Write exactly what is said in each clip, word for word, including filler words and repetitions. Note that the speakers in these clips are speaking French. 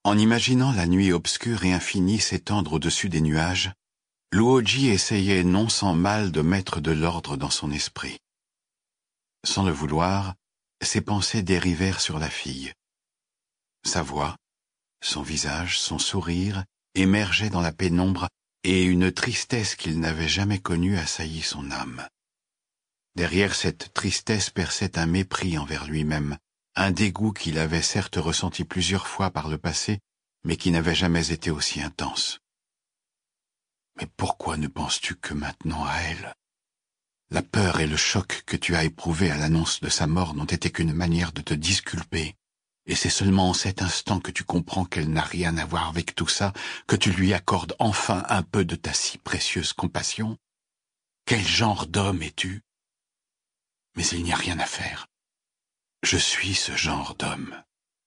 En imaginant la nuit obscure et infinie s'étendre au-dessus des nuages, Luoji essayait non sans mal de mettre de l'ordre dans son esprit. Sans le vouloir, ses pensées dérivèrent sur la fille. Sa voix, son visage, son sourire émergeaient dans la pénombre et une tristesse qu'il n'avait jamais connue assaillit son âme. Derrière cette tristesse perçait un mépris envers lui-même, un dégoût qu'il avait certes ressenti plusieurs fois par le passé, mais qui n'avait jamais été aussi intense. Mais pourquoi ne penses-tu que maintenant à elle? La peur et le choc que tu as éprouvés à l'annonce de sa mort n'ont été qu'une manière de te disculper, et c'est seulement en cet instant que tu comprends qu'elle n'a rien à voir avec tout ça, que tu lui accordes enfin un peu de ta si précieuse compassion. Quel genre d'homme es-tu? Mais il n'y a rien à faire. Je suis ce genre d'homme.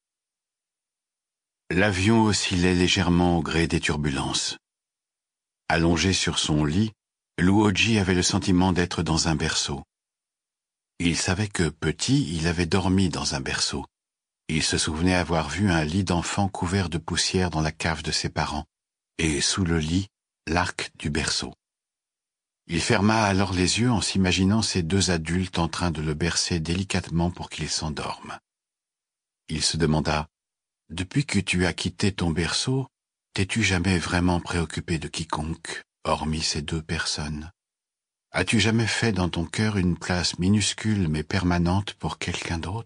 L'avion oscillait légèrement au gré des turbulences. Allongé sur son lit, Luoji avait le sentiment d'être dans un berceau. Il savait que, petit, il avait dormi dans un berceau. Il se souvenait avoir vu un lit d'enfant couvert de poussière dans la cave de ses parents, et sous le lit, l'arc du berceau. Il ferma alors les yeux en s'imaginant ces deux adultes en train de le bercer délicatement pour qu'il s'endorme. Il se demanda, « Depuis que tu as quitté ton berceau, t'es-tu jamais vraiment préoccupé de quiconque, hormis ces deux personnes? As-tu jamais fait dans ton cœur une place minuscule mais permanente pour quelqu'un d'autre? »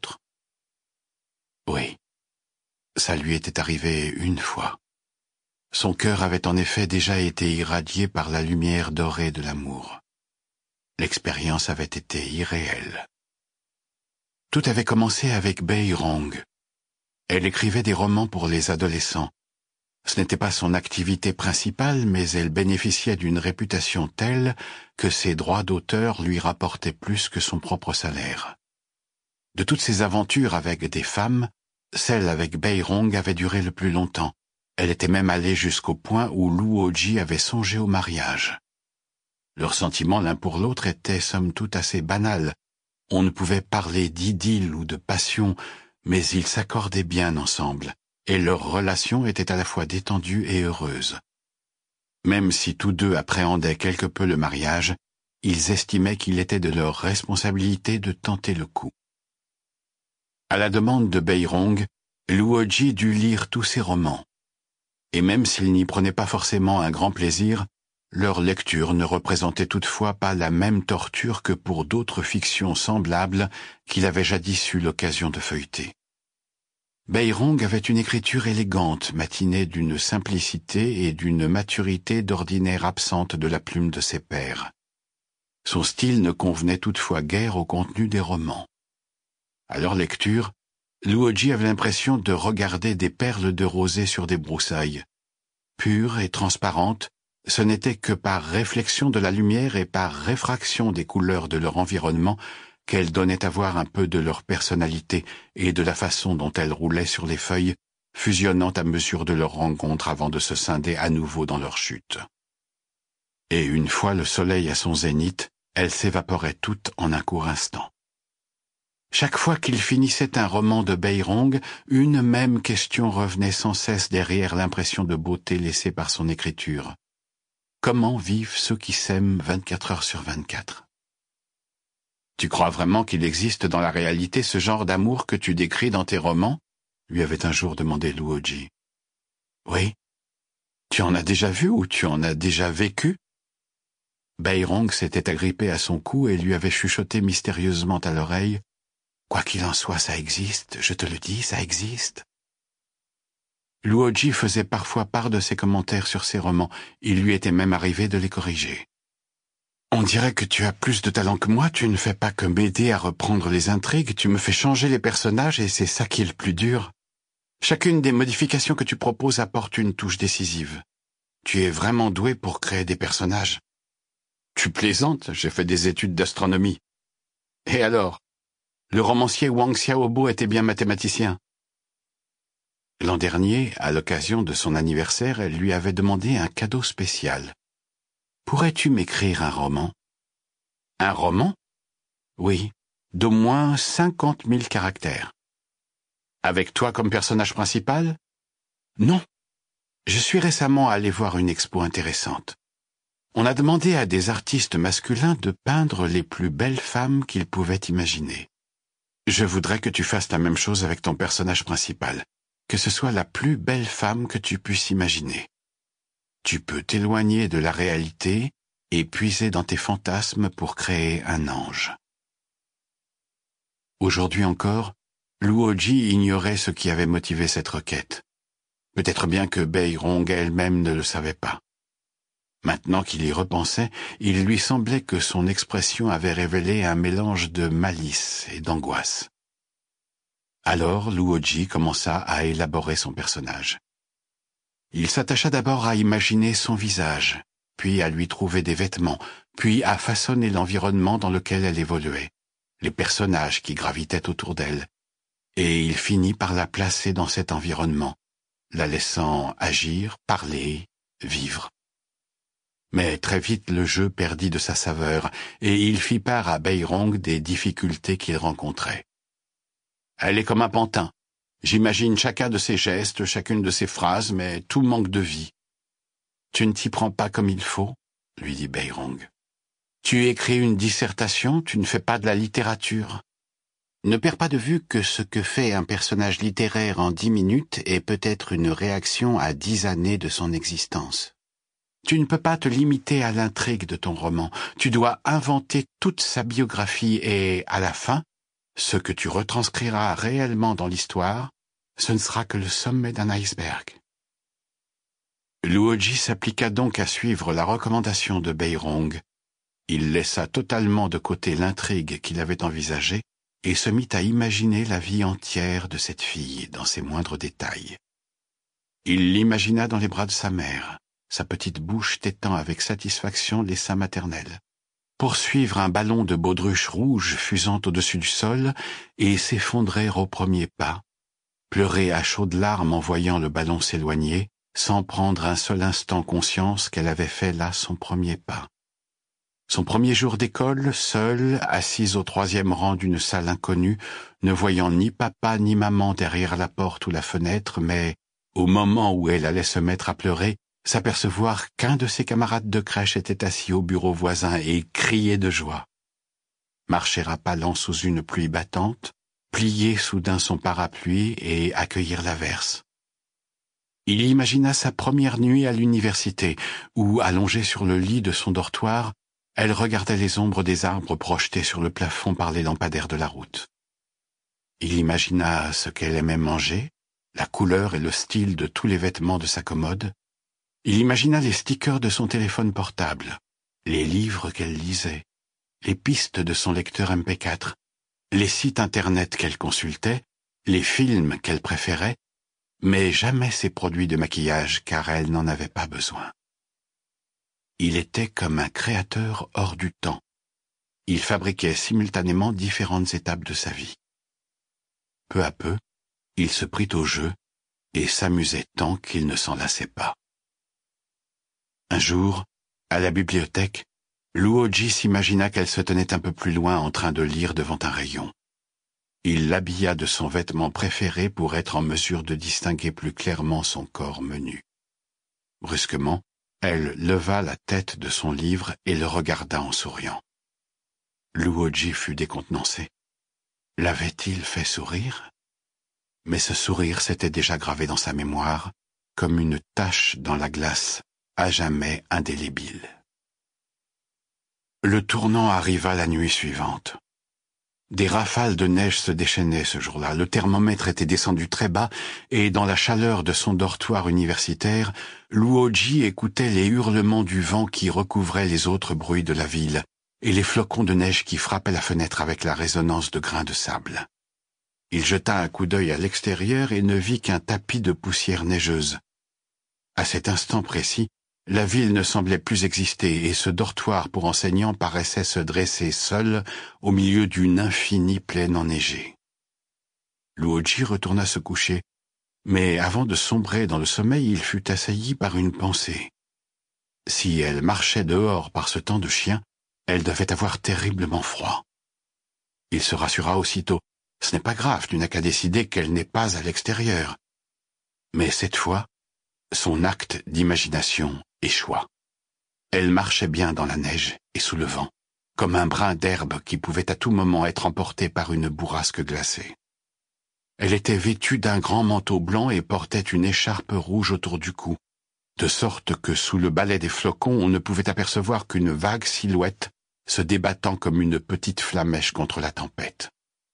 Oui, ça lui était arrivé une fois. Son cœur avait en effet déjà été irradié par la lumière dorée de l'amour. L'expérience avait été irréelle. Tout avait commencé avec Bei Rong. Elle écrivait des romans pour les adolescents. Ce n'était pas son activité principale, mais elle bénéficiait d'une réputation telle que ses droits d'auteur lui rapportaient plus que son propre salaire. De toutes ses aventures avec des femmes, celle avec Bei Rong avait duré le plus longtemps. Elle était même allée jusqu'au point où Luoji avait songé au mariage. Leurs sentiments l'un pour l'autre étaient somme toute assez banals. On ne pouvait parler d'idylle ou de passion, mais ils s'accordaient bien ensemble, et leur relation était à la fois détendue et heureuse. Même si tous deux appréhendaient quelque peu le mariage, ils estimaient qu'il était de leur responsabilité de tenter le coup. À la demande de Bei Rong, Luoji dut lire tous ses romans. Et même s'il n'y prenait pas forcément un grand plaisir, leur lecture ne représentait toutefois pas la même torture que pour d'autres fictions semblables qu'il avait jadis eu l'occasion de feuilleter. Bei Rong avait une écriture élégante, matinée d'une simplicité et d'une maturité d'ordinaire absente de la plume de ses pairs. Son style ne convenait toutefois guère au contenu des romans. À leur lecture, Luoji avait l'impression de regarder des perles de rosée sur des broussailles. Pures et transparentes, ce n'était que par réflexion de la lumière et par réfraction des couleurs de leur environnement qu'elles donnaient à voir un peu de leur personnalité et de la façon dont elles roulaient sur les feuilles, fusionnant à mesure de leur rencontre avant de se scinder à nouveau dans leur chute. Et une fois le soleil à son zénith, elles s'évaporaient toutes en un court instant. Chaque fois qu'il finissait un roman de Bei Rong, une même question revenait sans cesse derrière l'impression de beauté laissée par son écriture. Comment vivent ceux qui s'aiment vingt-quatre heures sur vingt-quatre? Tu crois vraiment qu'il existe dans la réalité ce genre d'amour que tu décris dans tes romans? Lui avait un jour demandé Luoji. Oui. Tu en as déjà vu ou tu en as déjà vécu? Bei Rong s'était agrippé à son cou et lui avait chuchoté mystérieusement à l'oreille. Quoi qu'il en soit, ça existe, je te le dis, ça existe. Luoji faisait parfois part de ses commentaires sur ses romans. Il lui était même arrivé de les corriger. On dirait que tu as plus de talent que moi, tu ne fais pas que m'aider à reprendre les intrigues, tu me fais changer les personnages et c'est ça qui est le plus dur. Chacune des modifications que tu proposes apporte une touche décisive. Tu es vraiment doué pour créer des personnages. Tu plaisantes, j'ai fait des études d'astronomie. Et alors? Le romancier Wang Xiaobo était bien mathématicien. L'an dernier, à l'occasion de son anniversaire, elle lui avait demandé un cadeau spécial. « Pourrais-tu m'écrire un roman ?»« Un roman ?»« Oui, d'au moins cinquante mille caractères. »« Avec toi comme personnage principal ?»« Non. Je suis récemment allé voir une expo intéressante. On a demandé à des artistes masculins de peindre les plus belles femmes qu'ils pouvaient imaginer. Je voudrais que tu fasses la même chose avec ton personnage principal, que ce soit la plus belle femme que tu puisses imaginer. Tu peux t'éloigner de la réalité et puiser dans tes fantasmes pour créer un ange. Aujourd'hui encore, Luoji ignorait ce qui avait motivé cette requête. Peut-être bien que Beirong elle-même ne le savait pas. Maintenant qu'il y repensait, il lui semblait que son expression avait révélé un mélange de malice et d'angoisse. Alors Luoji commença à élaborer son personnage. Il s'attacha d'abord à imaginer son visage, puis à lui trouver des vêtements, puis à façonner l'environnement dans lequel elle évoluait, les personnages qui gravitaient autour d'elle, et il finit par la placer dans cet environnement, la laissant agir, parler, vivre. Mais très vite le jeu perdit de sa saveur, et il fit part à Beirong des difficultés qu'il rencontrait. « Elle est comme un pantin. J'imagine chacun de ses gestes, chacune de ses phrases, mais tout manque de vie. »« Tu ne t'y prends pas comme il faut ?» lui dit Beirong. « Tu écris une dissertation, tu ne fais pas de la littérature. Ne perds pas de vue que ce que fait un personnage littéraire en dix minutes est peut-être une réaction à dix années de son existence. Tu ne peux pas te limiter à l'intrigue de ton roman, tu dois inventer toute sa biographie et, à la fin, ce que tu retranscriras réellement dans l'histoire, ce ne sera que le sommet d'un iceberg. » Luoji s'appliqua donc à suivre la recommandation de Beirong. Il laissa totalement de côté l'intrigue qu'il avait envisagée et se mit à imaginer la vie entière de cette fille dans ses moindres détails. Il l'imagina dans les bras de sa mère, sa petite bouche tétant avec satisfaction les seins maternels, poursuivre un ballon de baudruche rouge fusant au-dessus du sol et s'effondrer au premier pas, pleurer à chaudes larmes en voyant le ballon s'éloigner, sans prendre un seul instant conscience qu'elle avait fait là son premier pas. Son premier jour d'école, seule, assise au troisième rang d'une salle inconnue, ne voyant ni papa ni maman derrière la porte ou la fenêtre, mais, au moment où elle allait se mettre à pleurer, s'apercevoir qu'un de ses camarades de crèche était assis au bureau voisin et criait de joie. Marcher à pas lents sous une pluie battante, plier soudain son parapluie et accueillir l'averse. Il imagina sa première nuit à l'université, où, allongée sur le lit de son dortoir, elle regardait les ombres des arbres projetés sur le plafond par les lampadaires de la route. Il imagina ce qu'elle aimait manger, la couleur et le style de tous les vêtements de sa commode. Il imagina les stickers de son téléphone portable, les livres qu'elle lisait, les pistes de son lecteur M P quatre, les sites internet qu'elle consultait, les films qu'elle préférait, mais jamais ses produits de maquillage car elle n'en avait pas besoin. Il était comme un créateur hors du temps. Il fabriquait simultanément différentes étapes de sa vie. Peu à peu, il se prit au jeu et s'amusait tant qu'il ne s'en lassait pas. Un jour, à la bibliothèque, Luoji s'imagina qu'elle se tenait un peu plus loin en train de lire devant un rayon. Il l'habilla de son vêtement préféré pour être en mesure de distinguer plus clairement son corps menu. Brusquement, elle leva la tête de son livre et le regarda en souriant. Luoji fut décontenancé. L'avait-il fait sourire? Mais ce sourire s'était déjà gravé dans sa mémoire, comme une tache dans la glace, à jamais indélébile. Le tournant arriva la nuit suivante. Des rafales de neige se déchaînaient ce jour-là, le thermomètre était descendu très bas, et dans la chaleur de son dortoir universitaire, Luoji écoutait les hurlements du vent qui recouvraient les autres bruits de la ville, et les flocons de neige qui frappaient la fenêtre avec la résonance de grains de sable. Il jeta un coup d'œil à l'extérieur et ne vit qu'un tapis de poussière neigeuse. À cet instant précis, la ville ne semblait plus exister et ce dortoir pour enseignants paraissait se dresser seul au milieu d'une infinie plaine enneigée. Luoji retourna se coucher, mais avant de sombrer dans le sommeil, il fut assailli par une pensée. Si elle marchait dehors par ce temps de chien, elle devait avoir terriblement froid. Il se rassura aussitôt. Ce n'est pas grave, tu n'as qu'à décider qu'elle n'est pas à l'extérieur. Mais cette fois, son acte d'imagination échoua. Elle marchait bien dans la neige et sous le vent, comme un brin d'herbe qui pouvait à tout moment être emporté par une bourrasque glacée. Elle était vêtue d'un grand manteau blanc et portait une écharpe rouge autour du cou, de sorte que sous le balai des flocons on ne pouvait apercevoir qu'une vague silhouette se débattant comme une petite flamèche contre la tempête.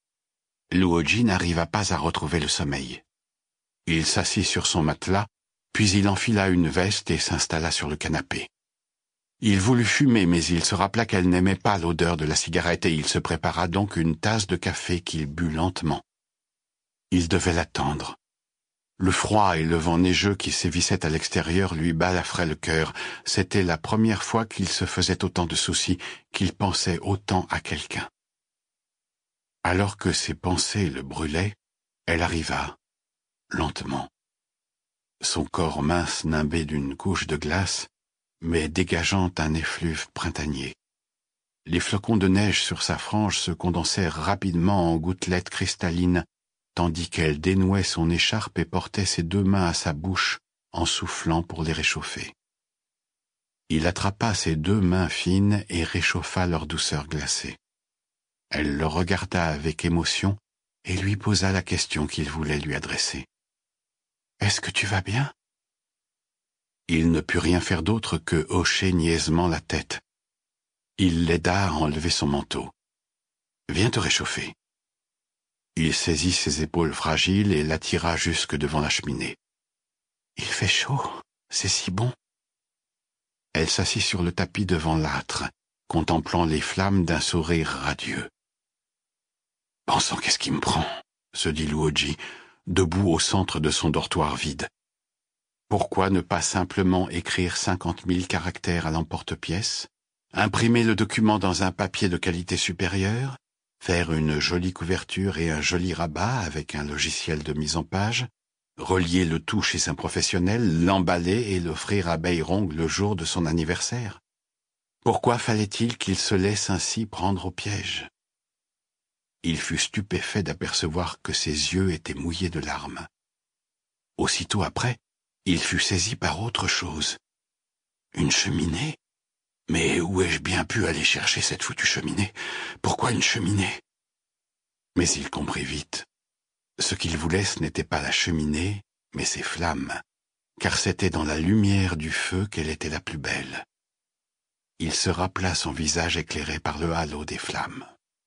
Luoji n'arriva pas à retrouver le sommeil. Il s'assit sur son matelas, puis il enfila une veste et s'installa sur le canapé. Il voulut fumer, mais il se rappela qu'elle n'aimait pas l'odeur de la cigarette et il se prépara donc une tasse de café qu'il but lentement. Il devait l'attendre. Le froid et le vent neigeux qui sévissaient à l'extérieur lui balafraient le cœur. C'était la première fois qu'il se faisait autant de soucis, qu'il pensait autant à quelqu'un. Alors que ses pensées le brûlaient, elle arriva, lentement. Son corps mince nimbé d'une couche de glace, mais dégageant un effluve printanier. Les flocons de neige sur sa frange se condensèrent rapidement en gouttelettes cristallines, tandis qu'elle dénouait son écharpe et portait ses deux mains à sa bouche en soufflant pour les réchauffer. Il attrapa ses deux mains fines et réchauffa leur douceur glacée. Elle le regarda avec émotion et lui posa la question qu'il voulait lui adresser. « Est-ce que tu vas bien ?» Il ne put rien faire d'autre que hocher niaisement la tête. Il l'aida à enlever son manteau. « Viens te réchauffer. » Il saisit ses épaules fragiles et l'attira jusque devant la cheminée. « Il fait chaud, c'est si bon. » Elle s'assit sur le tapis devant l'âtre, contemplant les flammes d'un sourire radieux. « Bon sang, qu'est-ce qui me prend ?» se dit Luoji, debout au centre de son dortoir vide. Pourquoi ne pas simplement écrire cinquante mille caractères à l'emporte-pièce, imprimer le document dans un papier de qualité supérieure, faire une jolie couverture et un joli rabat avec un logiciel de mise en page, relier le tout chez un professionnel, l'emballer et l'offrir à Beirong le jour de son anniversaire? Pourquoi fallait-il qu'il se laisse ainsi prendre au piège? Il fut stupéfait d'apercevoir que ses yeux étaient mouillés de larmes. Aussitôt après, il fut saisi par autre chose. Une cheminée? Mais où ai-je bien pu aller chercher cette foutue cheminée? Pourquoi une cheminée? Mais il comprit vite. Ce qu'il voulait, ce n'était pas la cheminée, mais ses flammes, car c'était dans la lumière du feu qu'elle était la plus belle. Il se rappela son visage éclairé par le halo des flammes.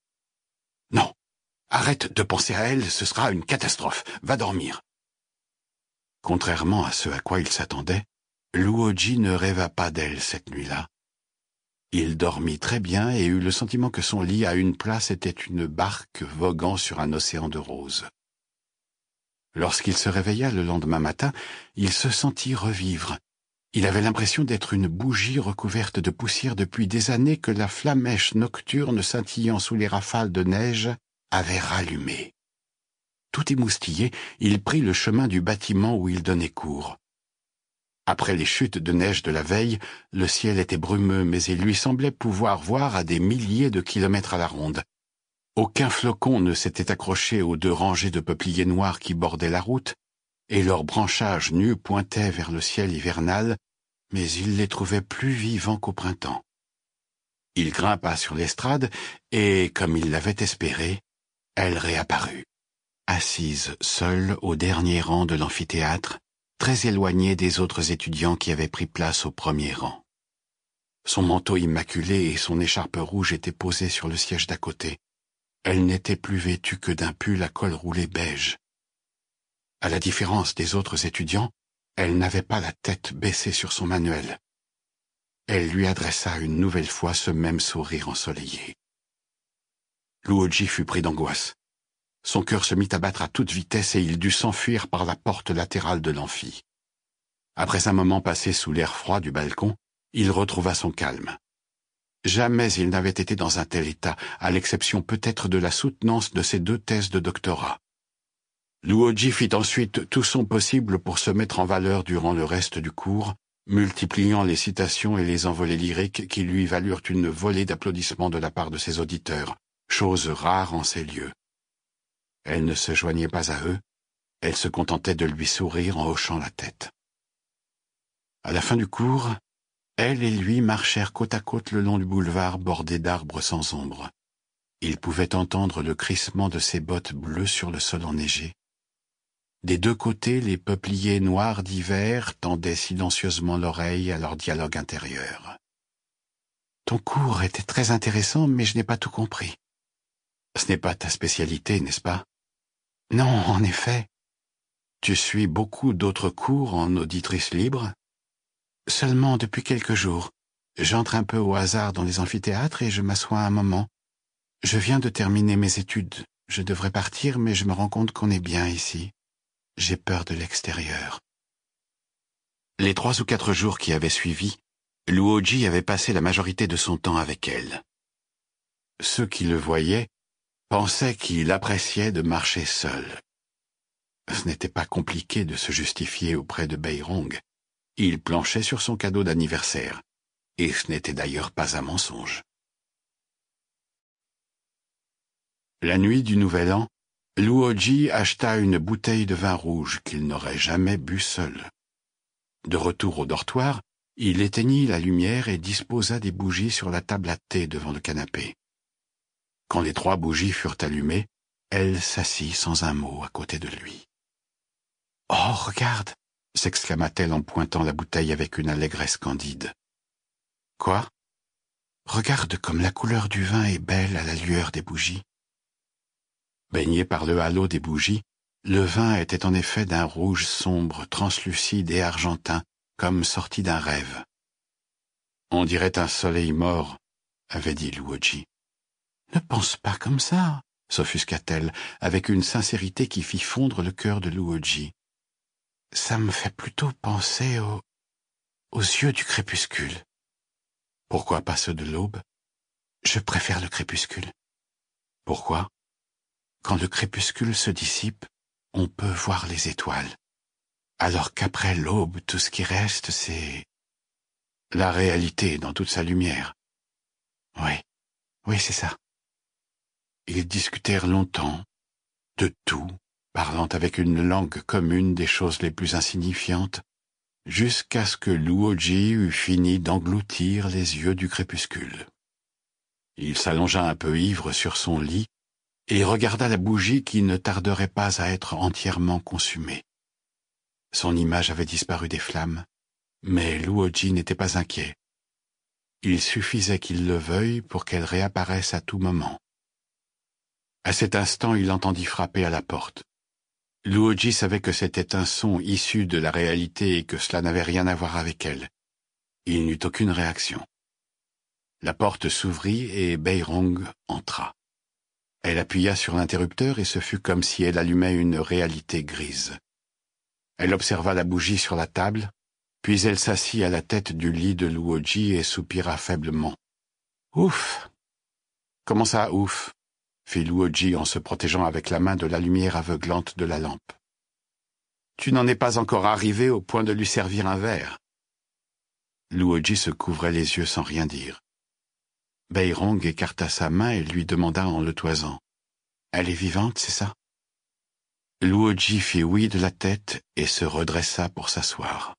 « Non, arrête de penser à elle, ce sera une catastrophe. Va dormir. » Contrairement à ce à quoi il s'attendait, Luoji ne rêva pas d'elle cette nuit-là. Il dormit très bien et eut le sentiment que son lit à une place était une barque voguant sur un océan de roses. Lorsqu'il se réveilla le lendemain matin, il se sentit revivre. Il avait l'impression d'être une bougie recouverte de poussière depuis des années que la flamèche nocturne scintillant sous les rafales de neige avait rallumée. Tout émoustillé, il prit le chemin du bâtiment où il donnait cours. Après les chutes de neige de la veille, le ciel était brumeux, mais il lui semblait pouvoir voir à des milliers de kilomètres à la ronde. Aucun flocon ne s'était accroché aux deux rangées de peupliers noirs qui bordaient la route, et leurs branchages nus pointaient vers le ciel hivernal, mais il les trouvait plus vivants qu'au printemps. Il grimpa sur l'estrade, et, comme il l'avait espéré, elle réapparut, assise seule au dernier rang de l'amphithéâtre, très éloignée des autres étudiants qui avaient pris place au premier rang. Son manteau immaculé et son écharpe rouge étaient posés sur le siège d'à côté. Elle n'était plus vêtue que d'un pull à col roulé beige. À la différence des autres étudiants, elle n'avait pas la tête baissée sur son manuel. Elle lui adressa une nouvelle fois ce même sourire ensoleillé. Luoji fut pris d'angoisse. Son cœur se mit à battre à toute vitesse et il dut s'enfuir par la porte latérale de l'amphi. Après un moment passé sous l'air froid du balcon, il retrouva son calme. Jamais il n'avait été dans un tel état, à l'exception peut-être de la soutenance de ses deux thèses de doctorat. Luoji fit ensuite tout son possible pour se mettre en valeur durant le reste du cours, multipliant les citations et les envolées lyriques qui lui valurent une volée d'applaudissements de la part de ses auditeurs, chose rare en ces lieux. Elle ne se joignait pas à eux, Elle se contentait de lui sourire en hochant la tête. À la fin du cours, elle et lui marchèrent côte à côte le long du boulevard bordé d'arbres sans ombre. Il pouvait entendre le crissement de ses bottes bleues sur le sol enneigé. Des deux côtés, les peupliers noirs d'hiver tendaient silencieusement l'oreille à leur dialogue intérieur. « Ton cours était très intéressant, mais je n'ai pas tout compris. »« Ce n'est pas ta spécialité, n'est-ce pas ?»« Non, en effet. »« Tu suis beaucoup d'autres cours en auditrice libre ?»« Seulement depuis quelques jours. J'entre un peu au hasard dans les amphithéâtres et je m'assois un moment. Je viens de terminer mes études. Je devrais partir, mais je me rends compte qu'on est bien ici. J'ai peur de l'extérieur. » Les trois ou quatre jours qui avaient suivi, Luoji avait passé la majorité de son temps avec elle. Ceux qui le voyaient pensaient qu'il appréciait de marcher seul. Ce n'était pas compliqué de se justifier auprès de Beirong. Il planchait sur son cadeau d'anniversaire, et ce n'était d'ailleurs pas un mensonge. La nuit du Nouvel An, Luoji acheta une bouteille de vin rouge qu'il n'aurait jamais bu seul. De retour au dortoir, il éteignit la lumière et disposa des bougies sur la table à thé devant le canapé. Quand les trois bougies furent allumées, elle s'assit sans un mot à côté de lui. « Oh, regarde !» s'exclama-t-elle en pointant la bouteille avec une allégresse candide. « Quoi ? Regarde comme la couleur du vin est belle à la lueur des bougies. » Baigné par le halo des bougies, le vin était en effet d'un rouge sombre, translucide et argentin, comme sorti d'un rêve. « On dirait un soleil mort », avait dit Luoji. « Ne pense pas comme ça », s'offusqua-t-elle, avec une sincérité qui fit fondre le cœur de Luoji. « Ça me fait plutôt penser aux, aux yeux du crépuscule. »« Pourquoi pas ceux de l'aube ? Je préfère le crépuscule. »« Pourquoi ? Quand le crépuscule se dissipe, on peut voir les étoiles. Alors qu'après l'aube, tout ce qui reste, c'est la réalité dans toute sa lumière. » « Oui, oui, c'est ça. » Ils discutèrent longtemps, de tout, parlant avec une langue commune des choses les plus insignifiantes, jusqu'à ce que Luoji eût fini d'engloutir les yeux du crépuscule. Il s'allongea un peu ivre sur son lit et regarda la bougie qui ne tarderait pas à être entièrement consumée. Son image avait disparu des flammes, mais Luoji n'était pas inquiet. Il suffisait qu'il le veuille pour qu'elle réapparaisse à tout moment. À cet instant, il entendit frapper à la porte. Luoji savait que c'était un son issu de la réalité et que cela n'avait rien à voir avec elle. Il n'eut aucune réaction. La porte s'ouvrit et Beirong entra. Elle appuya sur l'interrupteur et ce fut comme si elle allumait une réalité grise. Elle observa la bougie sur la table, puis elle s'assit à la tête du lit de Luoji et soupira faiblement. « Ouf !»« Comment ça, ouf ?» fit Luoji en se protégeant avec la main de la lumière aveuglante de la lampe. « Tu n'en es pas encore arrivé au point de lui servir un verre. » Luoji se couvrait les yeux sans rien dire. Beirong écarta sa main et lui demanda en le toisant. « Elle est vivante, c'est ça ?» Luoji fit oui de la tête et se redressa pour s'asseoir.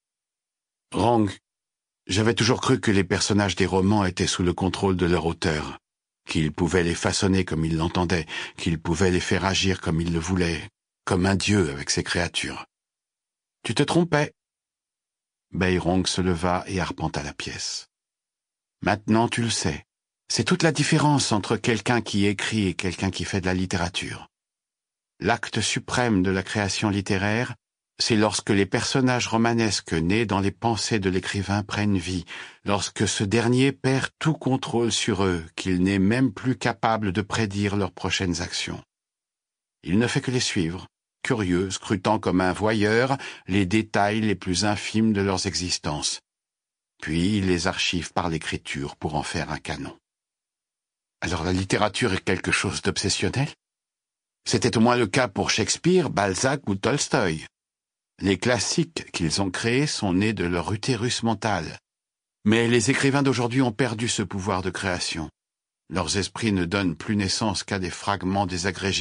« Rong, j'avais toujours cru que les personnages des romans étaient sous le contrôle de leur auteur, qu'ils pouvaient les façonner comme ils l'entendaient, qu'ils pouvaient les faire agir comme ils le voulaient, comme un dieu avec ses créatures. Tu te trompais. » Beirong se leva et arpenta la pièce. « Maintenant tu le sais. C'est toute la différence entre quelqu'un qui écrit et quelqu'un qui fait de la littérature. L'acte suprême de la création littéraire, c'est lorsque les personnages romanesques nés dans les pensées de l'écrivain prennent vie, lorsque ce dernier perd tout contrôle sur eux, qu'il n'est même plus capable de prédire leurs prochaines actions. Il ne fait que les suivre, curieux, scrutant comme un voyeur les détails les plus infimes de leurs existences. Puis il les archive par l'écriture pour en faire un canon. Alors la littérature est quelque chose d'obsessionnel ? C'était au moins le cas pour Shakespeare, Balzac ou Tolstoï. Les classiques qu'ils ont créés sont nés de leur utérus mental. Mais les écrivains d'aujourd'hui ont perdu ce pouvoir de création. Leurs esprits ne donnent plus naissance qu'à des fragments désagrégés,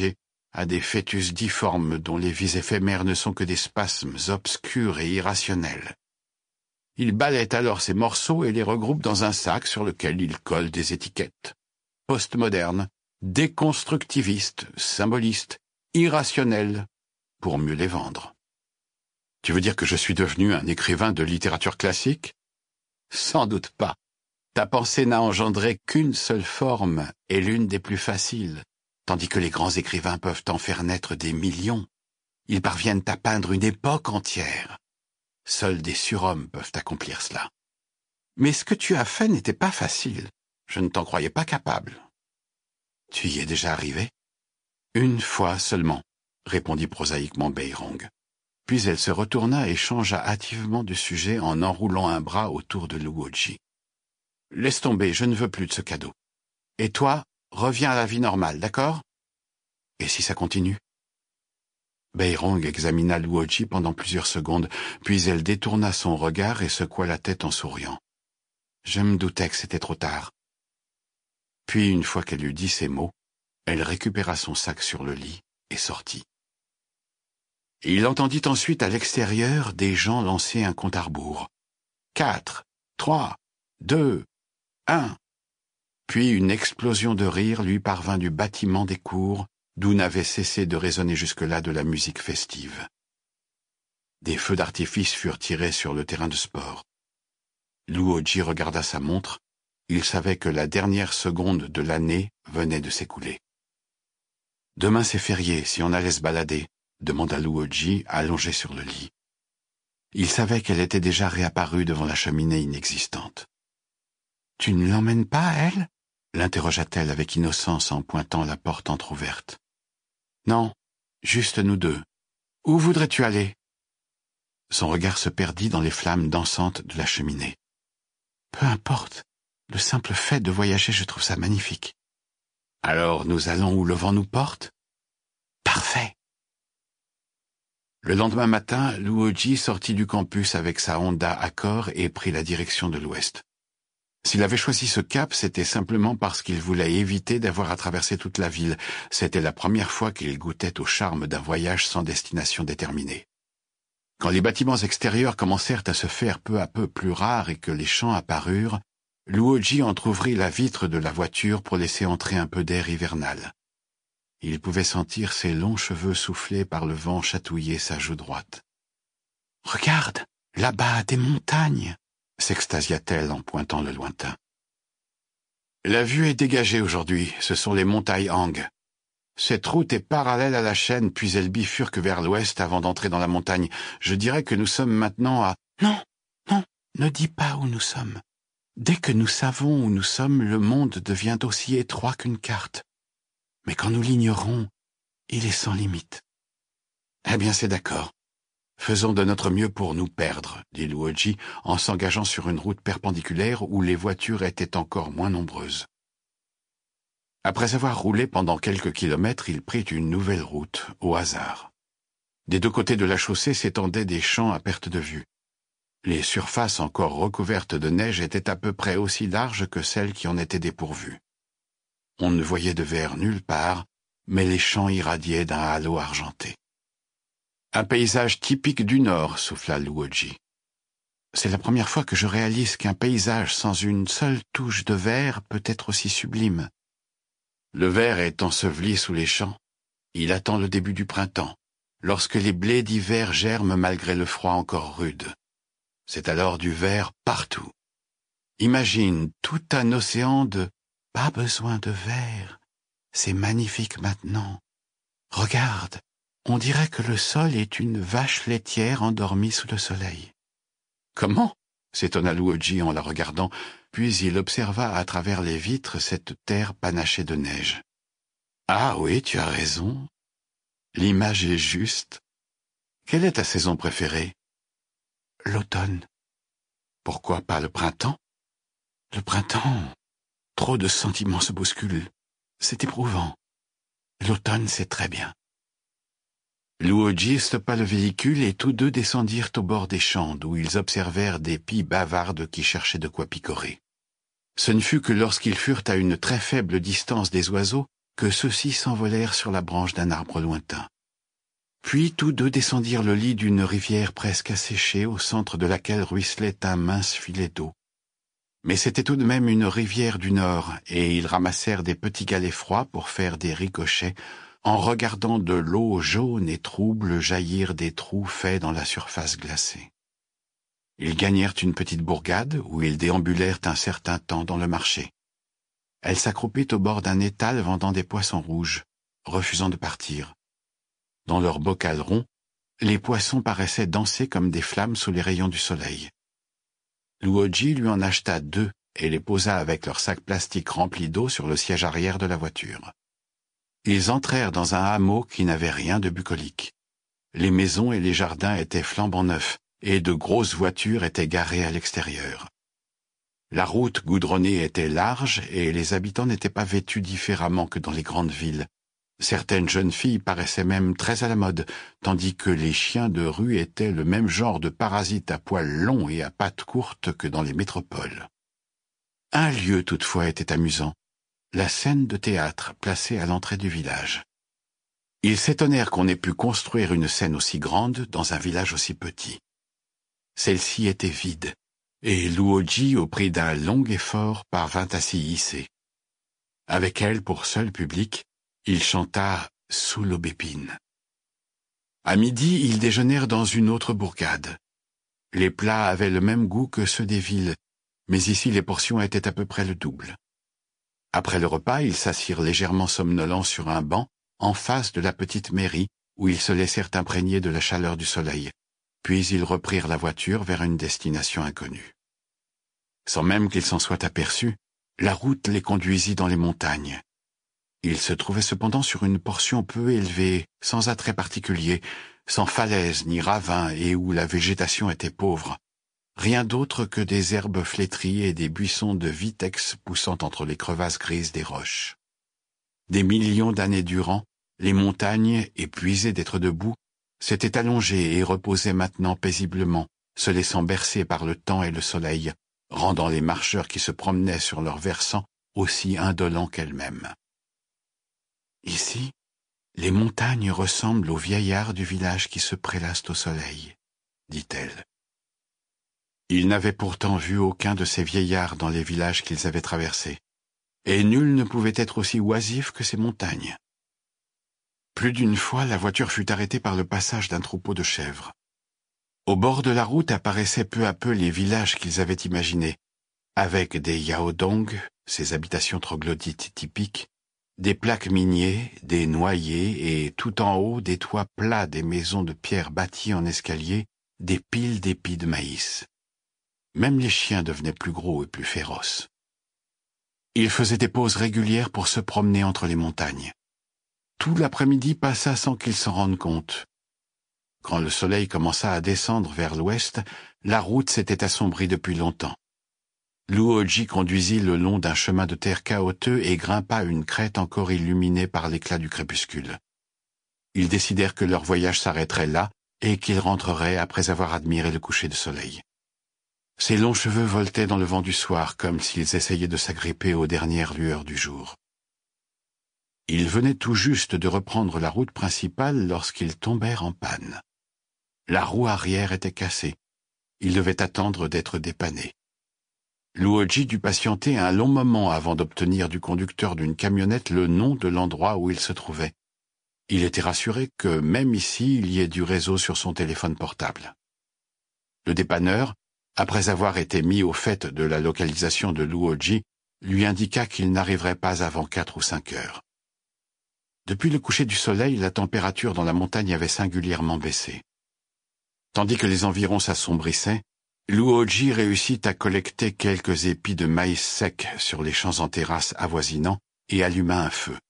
à des fœtus difformes dont les vies éphémères ne sont que des spasmes obscurs et irrationnels. Il balaie alors ces morceaux et les regroupe dans un sac sur lequel il colle des étiquettes. Postmoderne, déconstructiviste, symboliste, irrationnel, pour mieux les vendre. Tu veux dire que je suis devenu un écrivain de littérature classique? Sans doute pas. Ta pensée n'a engendré qu'une seule forme et l'une des plus faciles, tandis que les grands écrivains peuvent en faire naître des millions. Ils parviennent à peindre une époque entière. Seuls des surhommes peuvent accomplir cela. Mais ce que tu as fait n'était pas facile. Je ne t'en croyais pas capable. Tu y es déjà arrivé? Une fois seulement, répondit prosaïquement Beirong. Puis elle se retourna et changea hâtivement de sujet en enroulant un bras autour de Luoji. « Laisse tomber, je ne veux plus de ce cadeau. Et toi, reviens à la vie normale, d'accord? Et si ça continue ?» Beirong examina Luoji pendant plusieurs secondes, puis elle détourna son regard et secoua la tête en souriant. Je me doutais que c'était trop tard. Puis, une fois qu'elle eut dit ces mots, elle récupéra son sac sur le lit et sortit. Il entendit ensuite à l'extérieur des gens lancer un compte à rebours. Quatre, trois, deux, un. Puis une explosion de rire lui parvint du bâtiment des cours, d'où n'avait cessé de résonner jusque-là de la musique festive. Des feux d'artifice furent tirés sur le terrain de sport. Luoji regarda sa montre. Il savait que la dernière seconde de l'année venait de s'écouler. « Demain c'est férié, si on allait se balader », demanda Luoji, allongé sur le lit. Il savait qu'elle était déjà réapparue devant la cheminée inexistante. « Tu ne l'emmènes pas, elle ?» l'interrogea-t-elle avec innocence en pointant la porte entr'ouverte. « Non, juste nous deux. Où voudrais-tu aller ?» Son regard se perdit dans les flammes dansantes de la cheminée. « Peu importe. Le simple fait de voyager, je trouve ça magnifique. »« Alors nous allons où le vent nous porte ?»« Parfait !» Le lendemain matin, Luoji sortit du campus avec sa Honda Accord et prit la direction de l'ouest. S'il avait choisi ce cap, c'était simplement parce qu'il voulait éviter d'avoir à traverser toute la ville. C'était la première fois qu'il goûtait au charme d'un voyage sans destination déterminée. Quand les bâtiments extérieurs commencèrent à se faire peu à peu plus rares et que les champs apparurent, Luoji entr'ouvrit la vitre de la voiture pour laisser entrer un peu d'air hivernal. Il pouvait sentir ses longs cheveux soufflés par le vent chatouiller sa joue droite. « Regarde, là-bas, des montagnes !» s'extasia-t-elle en pointant le lointain. « La vue est dégagée aujourd'hui, ce sont les montagnes Hang. Cette route est parallèle à la chaîne, puis elle bifurque vers l'ouest avant d'entrer dans la montagne. Je dirais que nous sommes maintenant à... »« Non, non, ne dis pas où nous sommes. Dès que nous savons où nous sommes, le monde devient aussi étroit qu'une carte. Mais quand nous l'ignorons, il est sans limite. »« Eh bien, c'est d'accord. Faisons de notre mieux pour nous perdre, » dit Luoji en s'engageant sur une route perpendiculaire où les voitures étaient encore moins nombreuses. Après avoir roulé pendant quelques kilomètres, il prit une nouvelle route, au hasard. Des deux côtés de la chaussée s'étendaient des champs à perte de vue. Les surfaces encore recouvertes de neige étaient à peu près aussi larges que celles qui en étaient dépourvues. On ne voyait de verre nulle part, mais les champs irradiaient d'un halo argenté. « Un paysage typique du Nord, » souffla Luoji. « C'est la première fois que je réalise qu'un paysage sans une seule touche de vert peut être aussi sublime. Le vert est enseveli sous les champs. Il attend le début du printemps, lorsque les blés d'hiver germent malgré le froid encore rude. C'est alors du vert partout. Imagine tout un océan de... Pas besoin de vert. C'est magnifique maintenant. Regarde, on dirait que le sol est une vache laitière endormie sous le soleil. »« Comment ?» s'étonna Luoji en la regardant, puis il observa à travers les vitres cette terre panachée de neige. « Ah oui, tu as raison. L'image est juste. Quelle est ta saison préférée ? » ?»« L'automne. »« Pourquoi pas le printemps ? » ?»« Le printemps, trop de sentiments se bousculent. C'est éprouvant. L'automne, c'est très bien. » Luoji stoppa le véhicule et tous deux descendirent au bord des champs, d'où ils observèrent des pies bavardes qui cherchaient de quoi picorer. Ce ne fut que lorsqu'ils furent à une très faible distance des oiseaux que ceux-ci s'envolèrent sur la branche d'un arbre lointain. Puis tous deux descendirent le lit d'une rivière presque asséchée, au centre de laquelle ruisselait un mince filet d'eau. Mais c'était tout de même une rivière du Nord, et ils ramassèrent des petits galets froids pour faire des ricochets, en regardant de l'eau jaune et trouble jaillir des trous faits dans la surface glacée. Ils gagnèrent une petite bourgade, où ils déambulèrent un certain temps dans le marché. Elle s'accroupit au bord d'un étal vendant des poissons rouges, refusant de partir. Dans leur bocal rond, les poissons paraissaient danser comme des flammes sous les rayons du soleil. Luoji lui en acheta deux et les posa avec leur sac plastique rempli d'eau sur le siège arrière de la voiture. Ils entrèrent dans un hameau qui n'avait rien de bucolique. Les maisons et les jardins étaient flambant neufs, et de grosses voitures étaient garées à l'extérieur. La route goudronnée était large et les habitants n'étaient pas vêtus différemment que dans les grandes villes. Certaines jeunes filles paraissaient même très à la mode, tandis que les chiens de rue étaient le même genre de parasites à poils longs et à pattes courtes que dans les métropoles. Un lieu toutefois était amusant, la scène de théâtre placée à l'entrée du village. Ils s'étonnèrent qu'on ait pu construire une scène aussi grande dans un village aussi petit. Celle-ci était vide, et Luoji, au prix d'un long effort, parvint à s'y hisser. Avec elle pour seul public, il chanta « Sous l'aubépine ». À midi, ils déjeunèrent dans une autre bourgade. Les plats avaient le même goût que ceux des villes, mais ici les portions étaient à peu près le double. Après le repas, ils s'assirent légèrement somnolents sur un banc, en face de la petite mairie, où ils se laissèrent imprégner de la chaleur du soleil, puis ils reprirent la voiture vers une destination inconnue. Sans même qu'ils s'en soient aperçus, la route les conduisit dans les montagnes. Ils se trouvaient cependant sur une portion peu élevée, sans attrait particulier, sans falaise ni ravin et où la végétation était pauvre. Rien d'autre que des herbes flétries et des buissons de vitex poussant entre les crevasses grises des roches. Des millions d'années durant, les montagnes, épuisées d'être debout, s'étaient allongées et reposaient maintenant paisiblement, se laissant bercer par le temps et le soleil, rendant les marcheurs qui se promenaient sur leurs versants aussi indolents qu'elles-mêmes. Ici, les montagnes ressemblent aux vieillards du village qui se prélassent au soleil, dit-elle. Ils n'avaient pourtant vu aucun de ces vieillards dans les villages qu'ils avaient traversés, et nul ne pouvait être aussi oisif que ces montagnes. Plus d'une fois, la voiture fut arrêtée par le passage d'un troupeau de chèvres. Au bord de la route apparaissaient peu à peu les villages qu'ils avaient imaginés, avec des yaodong, ces habitations troglodytes typiques, des plaques miniers, des noyers et tout en haut des toits plats des maisons de pierre bâties en escalier, des piles d'épis de maïs. Même les chiens devenaient plus gros et plus féroces. Ils faisaient des pauses régulières pour se promener entre les montagnes. Tout l'après-midi passa sans qu'ils s'en rendent compte. Quand le soleil commença à descendre vers l'ouest, la route s'était assombrie depuis longtemps. Luoji conduisit le long d'un chemin de terre caouteux et grimpa une crête encore illuminée par l'éclat du crépuscule. Ils décidèrent que leur voyage s'arrêterait là et qu'ils rentreraient après avoir admiré le coucher de soleil. Ses longs cheveux voletaient dans le vent du soir comme s'ils essayaient de s'agripper aux dernières lueurs du jour. Ils venaient tout juste de reprendre la route principale lorsqu'ils tombèrent en panne. La roue arrière était cassée. Ils devaient attendre d'être dépannés. Luoji dut patienter un long moment avant d'obtenir du conducteur d'une camionnette le nom de l'endroit où il se trouvait. Il était rassuré que même ici il y ait du réseau sur son téléphone portable. Le dépanneur, après avoir été mis au fait de la localisation de Luoji, lui indiqua qu'il n'arriverait pas avant quatre ou cinq heures. Depuis le coucher du soleil, la température dans la montagne avait singulièrement baissé. Tandis que les environs s'assombrissaient, Luoji réussit à collecter quelques épis de maïs sec sur les champs en terrasse avoisinants et alluma un feu.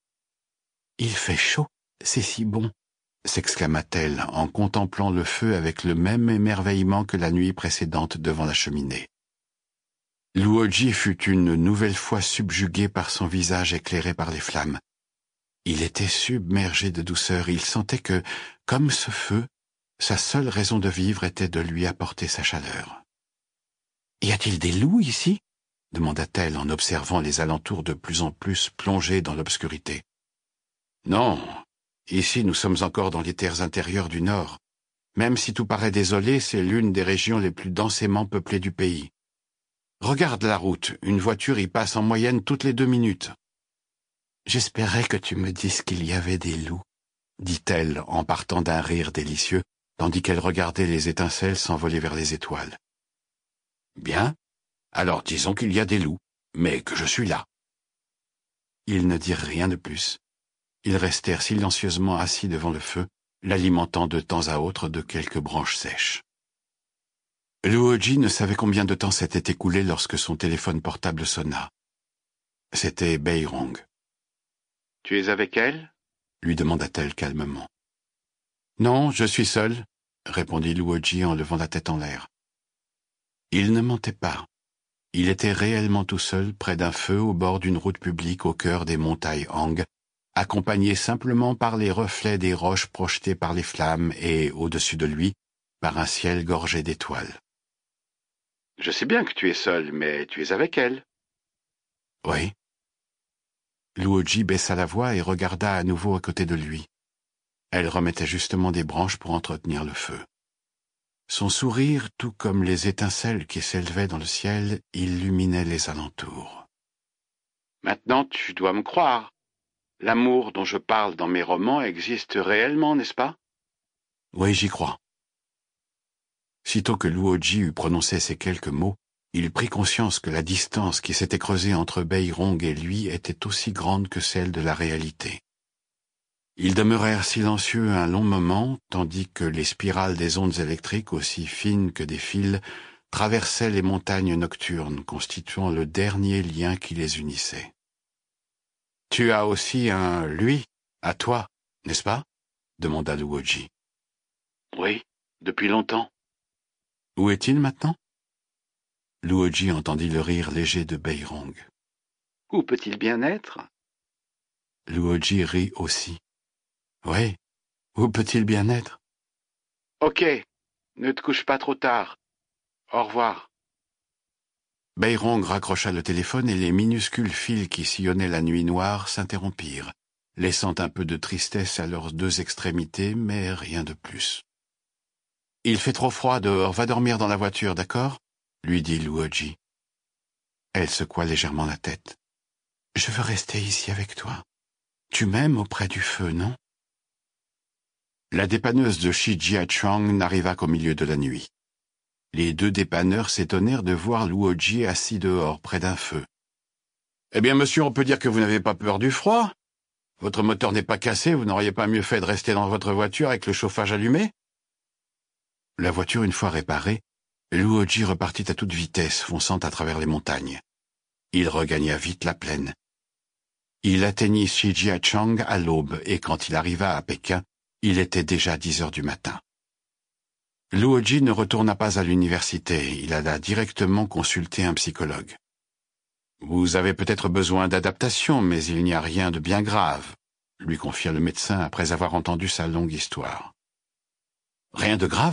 « Il fait chaud, c'est si bon !» s'exclama-t-elle en contemplant le feu avec le même émerveillement que la nuit précédente devant la cheminée. Luoji fut une nouvelle fois subjugué par son visage éclairé par les flammes. Il était submergé de douceur, il sentait que, comme ce feu, sa seule raison de vivre était de lui apporter sa chaleur. « Y a-t-il des loups ici ?» demanda-t-elle en observant les alentours de plus en plus plongés dans l'obscurité. Non, ici nous sommes encore dans les terres intérieures du Nord. Même si tout paraît désolé, c'est l'une des régions les plus densément peuplées du pays. Regarde la route, une voiture y passe en moyenne toutes les deux minutes. J'espérais que tu me dises qu'il y avait des loups, dit-elle en partant d'un rire délicieux, tandis qu'elle regardait les étincelles s'envoler vers les étoiles. Bien, alors disons qu'il y a des loups, mais que je suis là. Ils ne dirent rien de plus. Ils restèrent silencieusement assis devant le feu, l'alimentant de temps à autre de quelques branches sèches. Luoji ne savait combien de temps s'était écoulé lorsque son téléphone portable sonna. C'était Beirong. « Tu es avec elle ?» lui demanda-t-elle calmement. « Non, je suis seul, » répondit Luoji en levant la tête en l'air. Il ne mentait pas. Il était réellement tout seul près d'un feu au bord d'une route publique au cœur des montagnes Hang, accompagné simplement par les reflets des roches projetées par les flammes et, au-dessus de lui, par un ciel gorgé d'étoiles. « Je sais bien que tu es seul, mais tu es avec elle. »« Oui. » Luoji baissa la voix et regarda à nouveau à côté de lui. Elle remettait justement des branches pour entretenir le feu. Son sourire, tout comme les étincelles qui s'élevaient dans le ciel, illuminait les alentours. « Maintenant, tu dois me croire. L'amour dont je parle dans mes romans existe réellement, n'est-ce pas ? » « Oui, j'y crois. » Sitôt que Luoji eut prononcé ces quelques mots, il prit conscience que la distance qui s'était creusée entre Beirong et lui était aussi grande que celle de la réalité. Ils demeurèrent silencieux un long moment, tandis que les spirales des ondes électriques, aussi fines que des fils, traversaient les montagnes nocturnes, constituant le dernier lien qui les unissait. « Tu as aussi un « lui » à toi, n'est-ce pas ? Demanda Luoji. « Oui, depuis longtemps. » « Où est-il maintenant ?» Luoji entendit le rire léger de Beirong. « Où peut-il bien être ?» Luoji rit aussi. « Oui, où peut-il bien être ?»« Ok, ne te couche pas trop tard. Au revoir. » Beirong raccrocha le téléphone et les minuscules fils qui sillonnaient la nuit noire s'interrompirent, laissant un peu de tristesse à leurs deux extrémités, mais rien de plus. « Il fait trop froid dehors, va dormir dans la voiture, d'accord ?» lui dit Luoji. Elle secoua légèrement la tête. « Je veux rester ici avec toi. Tu m'aimes auprès du feu, non ?» La dépanneuse de Shijiazhuang n'arriva qu'au milieu de la nuit. Les deux dépanneurs s'étonnèrent de voir Luoji assis dehors, près d'un feu. « Eh bien, monsieur, on peut dire que vous n'avez pas peur du froid. Votre moteur n'est pas cassé, vous n'auriez pas mieux fait de rester dans votre voiture avec le chauffage allumé ?» La voiture une fois réparée, Luoji repartit à toute vitesse, fonçant à travers les montagnes. Il regagna vite la plaine. Il atteignit Shijiazhuang à l'aube, et quand il arriva à Pékin, il était déjà dix heures du matin. Luoji ne retourna pas à l'université, il alla directement consulter un psychologue. « Vous avez peut-être besoin d'adaptation, mais il n'y a rien de bien grave, » lui confia le médecin après avoir entendu sa longue histoire. « Rien de grave ?»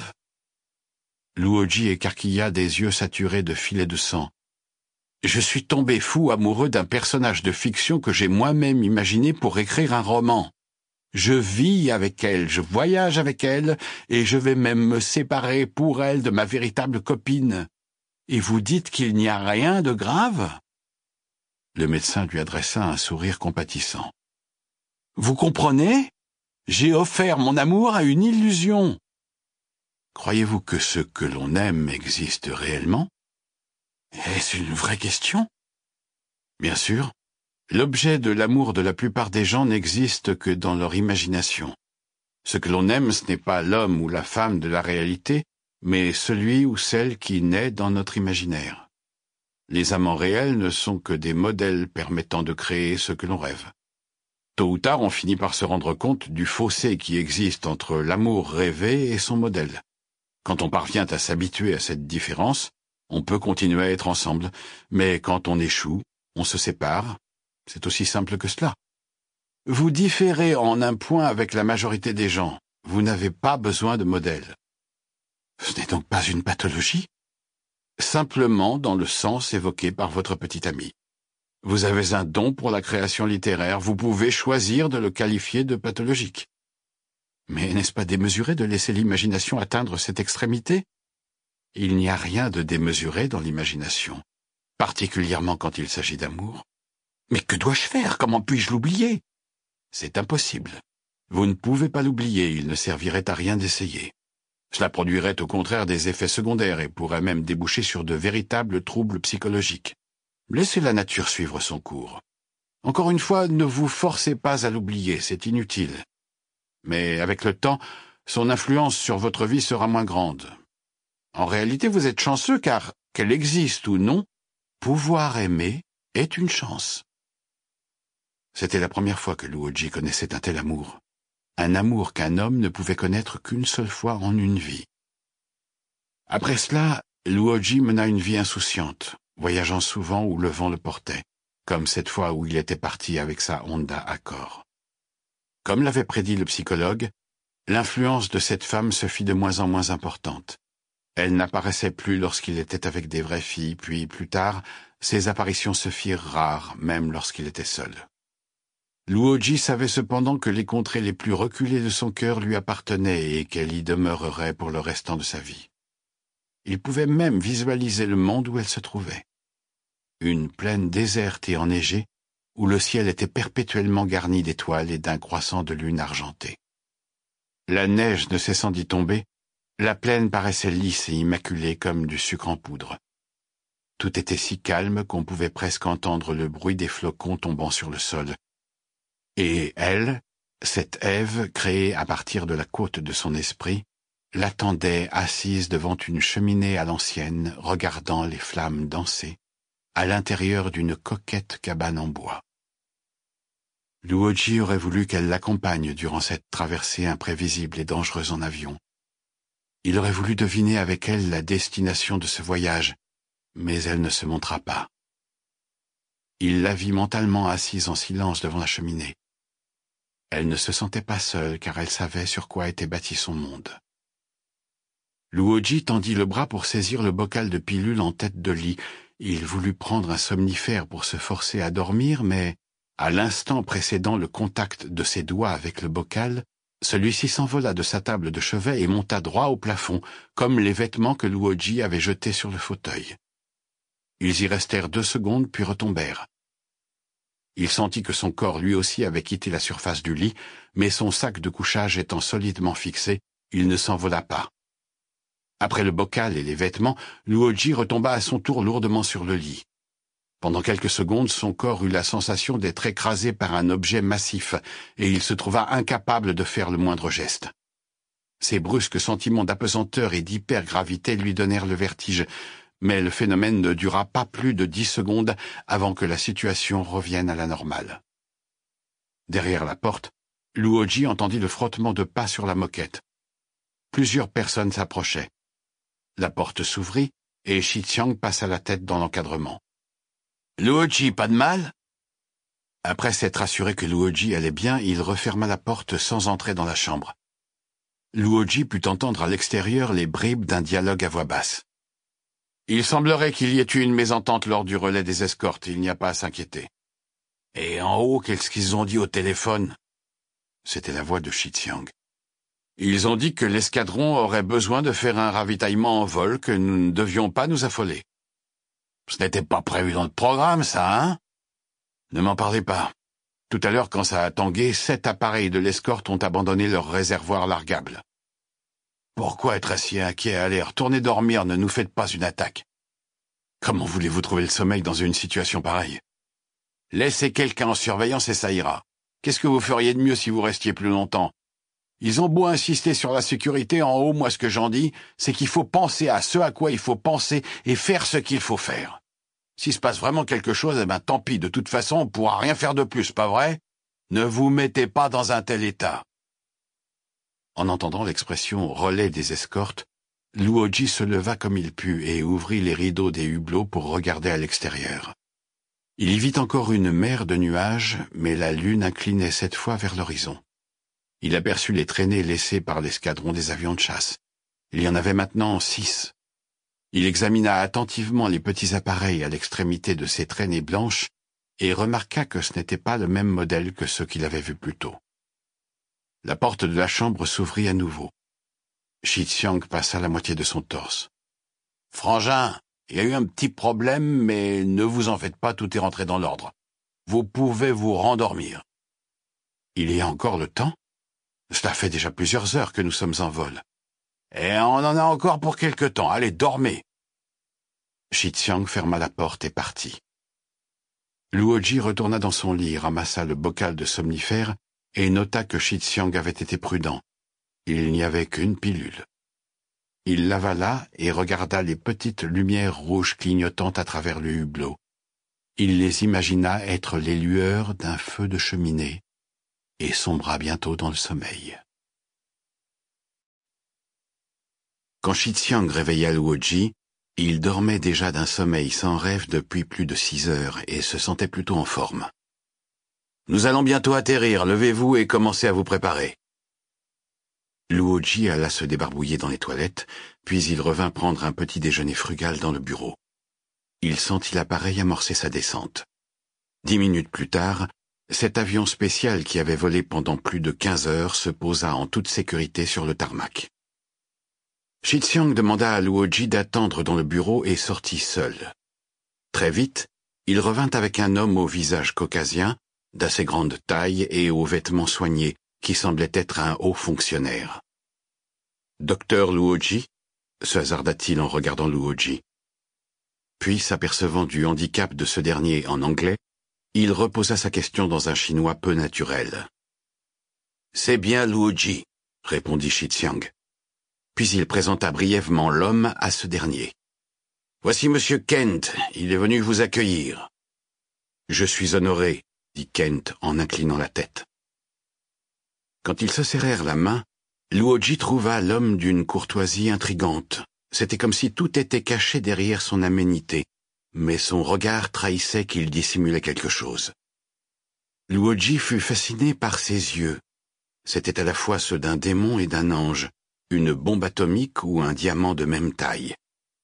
Luoji écarquilla des yeux saturés de filets de sang. « Je suis tombé fou amoureux d'un personnage de fiction que j'ai moi-même imaginé pour écrire un roman. Je vis avec elle, je voyage avec elle, et je vais même me séparer pour elle de ma véritable copine. Et vous dites qu'il n'y a rien de grave ?» Le médecin lui adressa un sourire compatissant. « Vous comprenez ? J'ai offert mon amour à une illusion. » Croyez-vous que ce que l'on aime existe réellement ? Est-ce une vraie question ? Bien sûr, l'objet de l'amour de la plupart des gens n'existe que dans leur imagination. Ce que l'on aime, ce n'est pas l'homme ou la femme de la réalité, mais celui ou celle qui naît dans notre imaginaire. Les amants réels ne sont que des modèles permettant de créer ce que l'on rêve. Tôt ou tard, on finit par se rendre compte du fossé qui existe entre l'amour rêvé et son modèle. Quand on parvient à s'habituer à cette différence, on peut continuer à être ensemble, mais quand on échoue, on se sépare. C'est aussi simple que cela. Vous différez en un point avec la majorité des gens. Vous n'avez pas besoin de modèle. Ce n'est donc pas une pathologie ? simplement dans le sens évoqué par votre petit ami. Vous avez un don pour la création littéraire, vous pouvez choisir de le qualifier de pathologique. Mais n'est-ce pas démesuré de laisser l'imagination atteindre cette extrémité? Il n'y a rien de démesuré dans l'imagination, particulièrement quand il s'agit d'amour. Mais que dois-je faire? Comment puis-je l'oublier? C'est impossible. Vous ne pouvez pas l'oublier, il ne servirait à rien d'essayer. Cela produirait au contraire des effets secondaires et pourrait même déboucher sur de véritables troubles psychologiques. Laissez la nature suivre son cours. Encore une fois, ne vous forcez pas à l'oublier, c'est inutile. Mais avec le temps, son influence sur votre vie sera moins grande. En réalité, vous êtes chanceux car, qu'elle existe ou non, pouvoir aimer est une chance. C'était la première fois que Luoji connaissait un tel amour. Un amour qu'un homme ne pouvait connaître qu'une seule fois en une vie. Après cela, Luoji mena une vie insouciante, voyageant souvent où le vent le portait, comme cette fois où il était parti avec sa Honda Accord. Comme l'avait prédit le psychologue, l'influence de cette femme se fit de moins en moins importante. Elle n'apparaissait plus lorsqu'il était avec des vraies filles, puis plus tard, ses apparitions se firent rares, même lorsqu'il était seul. Luoji savait cependant que les contrées les plus reculées de son cœur lui appartenaient et qu'elle y demeurerait pour le restant de sa vie. Il pouvait même visualiser le monde où elle se trouvait. Une plaine déserte et enneigée, où le ciel était perpétuellement garni d'étoiles et d'un croissant de lune argentée. La neige ne cessant d'y tomber, la plaine paraissait lisse et immaculée comme du sucre en poudre. Tout était si calme qu'on pouvait presque entendre le bruit des flocons tombant sur le sol. Et elle, cette Ève créée à partir de la côte de son esprit, l'attendait assise devant une cheminée à l'ancienne, regardant les flammes danser, à l'intérieur d'une coquette cabane en bois. Luoji aurait voulu qu'elle l'accompagne durant cette traversée imprévisible et dangereuse en avion. Il aurait voulu deviner avec elle la destination de ce voyage, mais elle ne se montra pas. Il la vit mentalement assise en silence devant la cheminée. Elle ne se sentait pas seule car elle savait sur quoi était bâti son monde. Luoji tendit le bras pour saisir le bocal de pilules en tête de lit. Il voulut prendre un somnifère pour se forcer à dormir, mais, à l'instant précédant le contact de ses doigts avec le bocal, celui-ci s'envola de sa table de chevet et monta droit au plafond, comme les vêtements que Luoji avait jetés sur le fauteuil. Ils y restèrent deux secondes puis retombèrent. Il sentit que son corps lui aussi avait quitté la surface du lit, mais son sac de couchage étant solidement fixé, il ne s'envola pas. Après le bocal et les vêtements, Luoji retomba à son tour lourdement sur le lit. Pendant quelques secondes, son corps eut la sensation d'être écrasé par un objet massif, et il se trouva incapable de faire le moindre geste. Ces brusques sentiments d'apesanteur et d'hypergravité lui donnèrent le vertige, mais le phénomène ne dura pas plus de dix secondes avant que la situation revienne à la normale. Derrière la porte, Luoji entendit le frottement de pas sur la moquette. Plusieurs personnes s'approchaient. La porte s'ouvrit et Shixiang passa la tête dans l'encadrement. « Luoji, pas de mal ?» Après s'être assuré que Luoji allait bien, il referma la porte sans entrer dans la chambre. Luoji put entendre à l'extérieur les bribes d'un dialogue à voix basse. « Il semblerait qu'il y ait eu une mésentente lors du relais des escortes, il n'y a pas à s'inquiéter. »« Et en haut, qu'est-ce qu'ils ont dit au téléphone ?» C'était la voix de Shixiang. Ils ont dit que l'escadron aurait besoin de faire un ravitaillement en vol, que nous ne devions pas nous affoler. Ce n'était pas prévu dans le programme, ça, hein? Ne m'en parlez pas. Tout à l'heure, quand ça a tangué, sept appareils de l'escorte ont abandonné leur réservoir largable. Pourquoi être si inquiet? Allez, retournez dormir, ne nous faites pas une attaque. Comment voulez-vous trouver le sommeil dans une situation pareille? Laissez quelqu'un en surveillance et ça ira. Qu'est-ce que vous feriez de mieux si vous restiez plus longtemps? Ils ont beau insister sur la sécurité, en haut, moi ce que j'en dis, c'est qu'il faut penser à ce à quoi il faut penser et faire ce qu'il faut faire. S'il se passe vraiment quelque chose, eh ben tant pis, de toute façon, on pourra rien faire de plus, pas vrai? Ne vous mettez pas dans un tel état. En entendant l'expression « relais des escortes », Luoji se leva comme il put et ouvrit les rideaux des hublots pour regarder à l'extérieur. Il y vit encore une mer de nuages, mais la lune inclinait cette fois vers l'horizon. Il aperçut les traînées laissées par l'escadron des avions de chasse. Il y en avait maintenant six. Il examina attentivement les petits appareils à l'extrémité de ces traînées blanches et remarqua que ce n'était pas le même modèle que ceux qu'il avait vus plus tôt. La porte de la chambre s'ouvrit à nouveau. Shi Xiang passa la moitié de son torse. « Frangin, il y a eu un petit problème, mais ne vous en faites pas, tout est rentré dans l'ordre. Vous pouvez vous rendormir. » Il y a encore le temps? Cela fait déjà plusieurs heures que nous sommes en vol. Et on en a encore pour quelque temps. Allez, dormez. Shi Xiang ferma la porte et partit. Luoji retourna dans son lit, ramassa le bocal de somnifère et nota que Shi Xiang avait été prudent. Il n'y avait qu'une pilule. Il l'avala et regarda les petites lumières rouges clignotant à travers le hublot. Il les imagina être les lueurs d'un feu de cheminée et sombra bientôt dans le sommeil. Quand Shi Xiang réveilla Luoji, il dormait déjà d'un sommeil sans rêve depuis plus de six heures et se sentait plutôt en forme. « Nous allons bientôt atterrir, levez-vous et commencez à vous préparer. » Luoji alla se débarbouiller dans les toilettes, puis il revint prendre un petit déjeuner frugal dans le bureau. Il sentit l'appareil amorcer sa descente. Dix minutes plus tard, cet avion spécial qui avait volé pendant plus de quinze heures se posa en toute sécurité sur le tarmac. Shi Xiang demanda à Luoji d'attendre dans le bureau et sortit seul. Très vite, il revint avec un homme au visage caucasien, d'assez grande taille et aux vêtements soignés, qui semblait être un haut fonctionnaire. « Docteur Luoji ?» se hasarda-t-il en regardant Luoji. Puis, s'apercevant du handicap de ce dernier en anglais, il reposa sa question dans un chinois peu naturel. « C'est bien Luoji », répondit Shi Xiang. Puis il présenta brièvement l'homme à ce dernier. « Voici Monsieur Kent, il est venu vous accueillir. »« Je suis honoré, » dit Kent en inclinant la tête. Quand ils se serrèrent la main, Luoji trouva l'homme d'une courtoisie intrigante. C'était comme si tout était caché derrière son aménité, mais son regard trahissait qu'il dissimulait quelque chose. Luoji fut fasciné par ses yeux. C'étaient à la fois ceux d'un démon et d'un ange, une bombe atomique ou un diamant de même taille.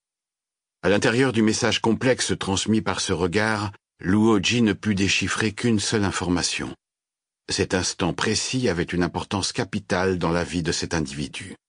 À l'intérieur du message complexe transmis par ce regard, Luoji ne put déchiffrer qu'une seule information. Cet instant précis avait une importance capitale dans la vie de cet individu.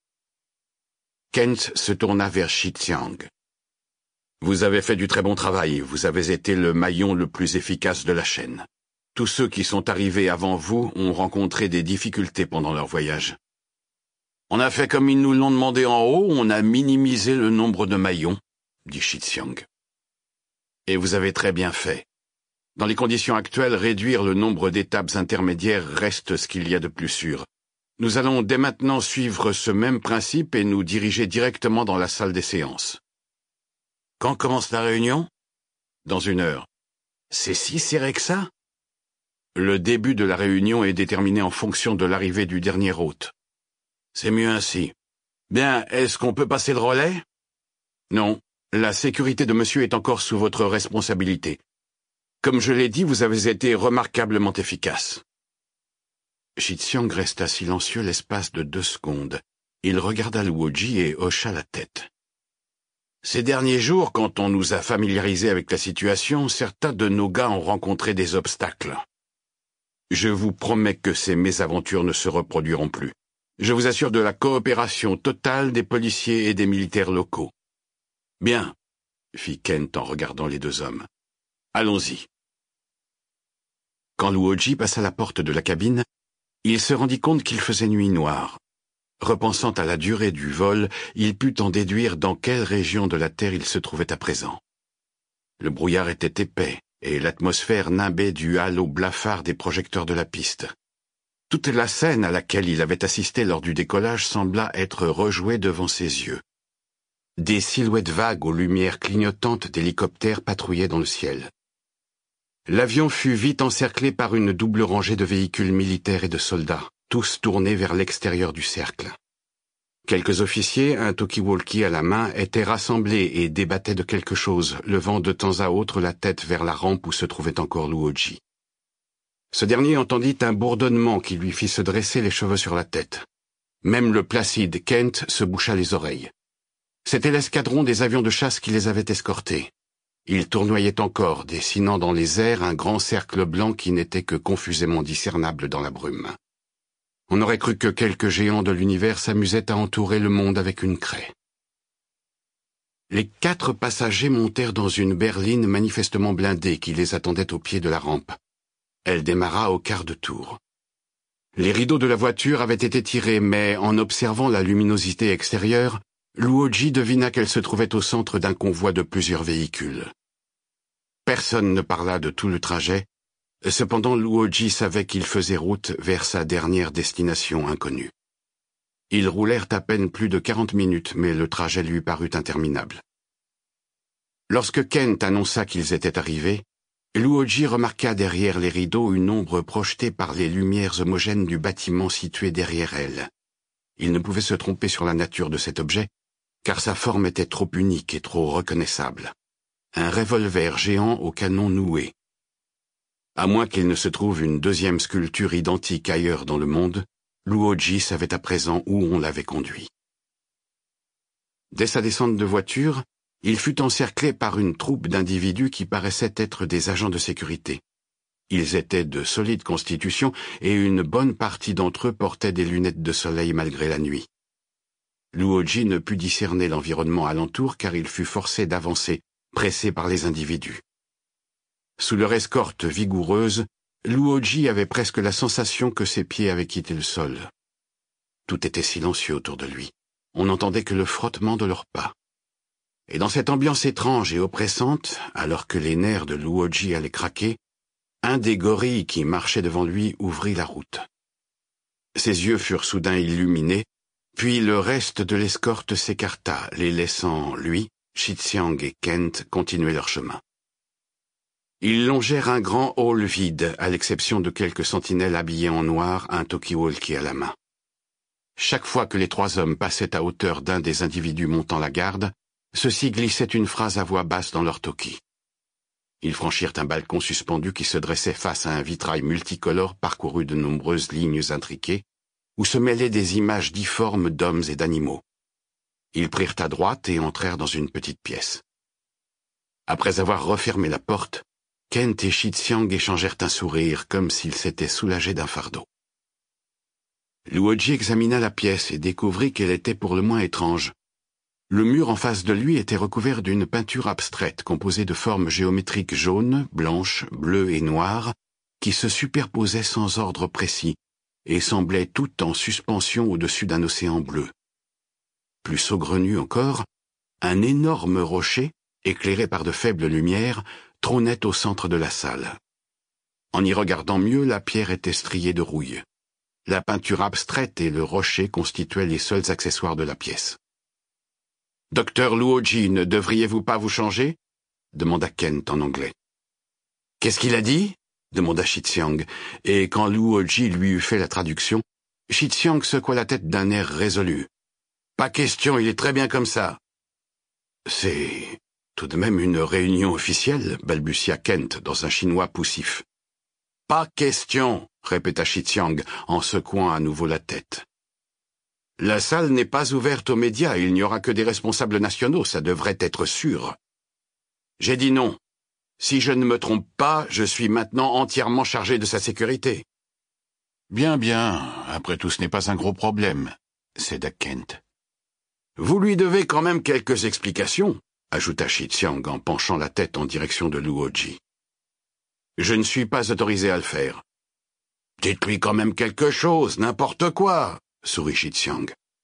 Kent se tourna vers Shi Xiang. « Vous avez fait du très bon travail, vous avez été le maillon le plus efficace de la chaîne. Tous ceux qui sont arrivés avant vous ont rencontré des difficultés pendant leur voyage. On a fait comme ils nous l'ont demandé en haut, on a minimisé le nombre de maillons, dit Shi Xiang. Et vous avez très bien fait. Dans les conditions actuelles, réduire le nombre d'étapes intermédiaires reste ce qu'il y a de plus sûr. Nous allons dès maintenant suivre ce même principe et nous diriger directement dans la salle des séances. Quand commence la réunion? Dans une heure. C'est si serré que ça? Le début de la réunion est déterminé en fonction de l'arrivée du dernier hôte. C'est mieux ainsi. Bien, est-ce qu'on peut passer le relais? Non, la sécurité de monsieur est encore sous votre responsabilité. Comme je l'ai dit, vous avez été remarquablement efficace. Shi Xiang resta silencieux l'espace de deux secondes. Il regarda Luoji et hocha la tête. Ces derniers jours, quand on nous a familiarisés avec la situation, certains de nos gars ont rencontré des obstacles. Je vous promets que ces mésaventures ne se reproduiront plus. Je vous assure de la coopération totale des policiers et des militaires locaux. Bien, fit Kent en regardant les deux hommes. Allons-y. Quand Luoji passa la porte de la cabine, il se rendit compte qu'il faisait nuit noire. Repensant à la durée du vol, il put en déduire dans quelle région de la Terre il se trouvait à présent. Le brouillard était épais, et l'atmosphère nimbait du halo blafard des projecteurs de la piste. Toute la scène à laquelle il avait assisté lors du décollage sembla être rejouée devant ses yeux. Des silhouettes vagues aux lumières clignotantes d'hélicoptères patrouillaient dans le ciel. L'avion fut vite encerclé par une double rangée de véhicules militaires et de soldats, tous tournés vers l'extérieur du cercle. Quelques officiers, un talkie-walkie à la main, étaient rassemblés et débattaient de quelque chose, levant de temps à autre la tête vers la rampe où se trouvait encore Luoji. Ce dernier entendit un bourdonnement qui lui fit se dresser les cheveux sur la tête. Même le placide Kent se boucha les oreilles. C'était l'escadron des avions de chasse qui les avait escortés. Ils tournoyaient encore, dessinant dans les airs un grand cercle blanc qui n'était que confusément discernable dans la brume. On aurait cru que quelques géants de l'univers s'amusaient à entourer le monde avec une craie. Les quatre passagers montèrent dans une berline manifestement blindée qui les attendait au pied de la rampe. Elle démarra au quart de tour. Les rideaux de la voiture avaient été tirés, mais en observant la luminosité extérieure, Luoji devina qu'elle se trouvait au centre d'un convoi de plusieurs véhicules. Personne ne parla de tout le trajet, cependant Luoji savait qu'il faisait route vers sa dernière destination inconnue. Ils roulèrent à peine plus de quarante minutes, mais le trajet lui parut interminable. Lorsque Kent annonça qu'ils étaient arrivés, Luoji remarqua derrière les rideaux une ombre projetée par les lumières homogènes du bâtiment situé derrière elle. Il ne pouvait se tromper sur la nature de cet objet, car sa forme était trop unique et trop reconnaissable. Un revolver géant au canon noué. À moins qu'il ne se trouve une deuxième sculpture identique ailleurs dans le monde, Luoji savait à présent où on l'avait conduit. Dès sa descente de voiture, il fut encerclé par une troupe d'individus qui paraissaient être des agents de sécurité. Ils étaient de solide constitution et une bonne partie d'entre eux portaient des lunettes de soleil malgré la nuit. Luoji ne put discerner l'environnement alentour car il fut forcé d'avancer, pressé par les individus. Sous leur escorte vigoureuse, Luoji avait presque la sensation que ses pieds avaient quitté le sol. Tout était silencieux autour de lui. On n'entendait que le frottement de leurs pas. Et dans cette ambiance étrange et oppressante, alors que les nerfs de Luoji allaient craquer, un des gorilles qui marchait devant lui ouvrit la route. Ses yeux furent soudain illuminés, puis le reste de l'escorte s'écarta, les laissant, lui, Shitsiang et Kent, continuer leur chemin. Ils longèrent un grand hall vide, à l'exception de quelques sentinelles habillées en noir, un talkie-walkie à la main. Chaque fois que les trois hommes passaient à hauteur d'un des individus montant la garde, ceux-ci glissaient une phrase à voix basse dans leur talkie. Ils franchirent un balcon suspendu qui se dressait face à un vitrail multicolore parcouru de nombreuses lignes intriquées, où se mêlaient des images difformes d'hommes et d'animaux. Ils prirent à droite et entrèrent dans une petite pièce. Après avoir refermé la porte, Kent et Shitsiang échangèrent un sourire, comme s'ils s'étaient soulagés d'un fardeau. Luoji examina la pièce et découvrit qu'elle était pour le moins étrange. Le mur en face de lui était recouvert d'une peinture abstraite composée de formes géométriques jaunes, blanches, bleues et noires, qui se superposaient sans ordre précis et semblaient toutes en suspension au-dessus d'un océan bleu. Plus saugrenu encore, un énorme rocher, éclairé par de faibles lumières, trônait au centre de la salle. En y regardant mieux, la pierre était striée de rouille. La peinture abstraite et le rocher constituaient les seuls accessoires de la pièce. « Docteur Luoji, ne devriez-vous pas vous changer ?» demanda Kent en anglais. « Qu'est-ce qu'il a dit ?» demanda Shitsiang, et quand Luoji lui eut fait la traduction, Shitsiang secoua la tête d'un air résolu. « Pas question, il est très bien comme ça. »« C'est tout de même une réunion officielle, » balbutia Kent dans un chinois poussif. « Pas question, » répéta Shitsiang en secouant à nouveau la tête. « La salle n'est pas ouverte aux médias, il n'y aura que des responsables nationaux, ça devrait être sûr. » J'ai dit non. Si je ne me trompe pas, je suis maintenant entièrement chargé de sa sécurité. Bien, bien, après tout ce n'est pas un gros problème, céda Kent. Vous lui devez quand même quelques explications, ajouta Shitsiang en penchant la tête en direction de Luoji. Je ne suis pas autorisé à le faire. Dites-lui quand même quelque chose, n'importe quoi, sourit Shitsiang.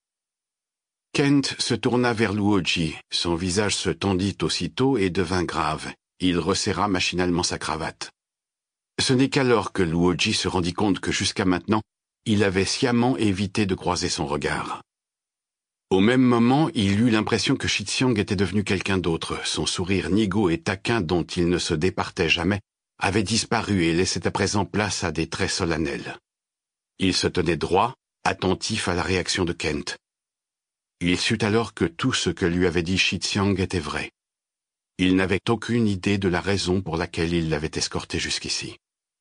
Kent se tourna vers Luoji, son visage se tendit aussitôt et devint grave. Il resserra machinalement sa cravate. Ce n'est qu'alors que Luoji se rendit compte que jusqu'à maintenant, il avait sciemment évité de croiser son regard. Au même moment, il eut l'impression que Shitsiang était devenu quelqu'un d'autre. Son sourire nigaud et taquin dont il ne se départait jamais avait disparu et laissait à présent place à des traits solennels. Il se tenait droit, attentif à la réaction de Kent. Il sut alors que tout ce que lui avait dit Shitsiang était vrai. Il n'avait aucune idée de la raison pour laquelle il l'avait escorté jusqu'ici.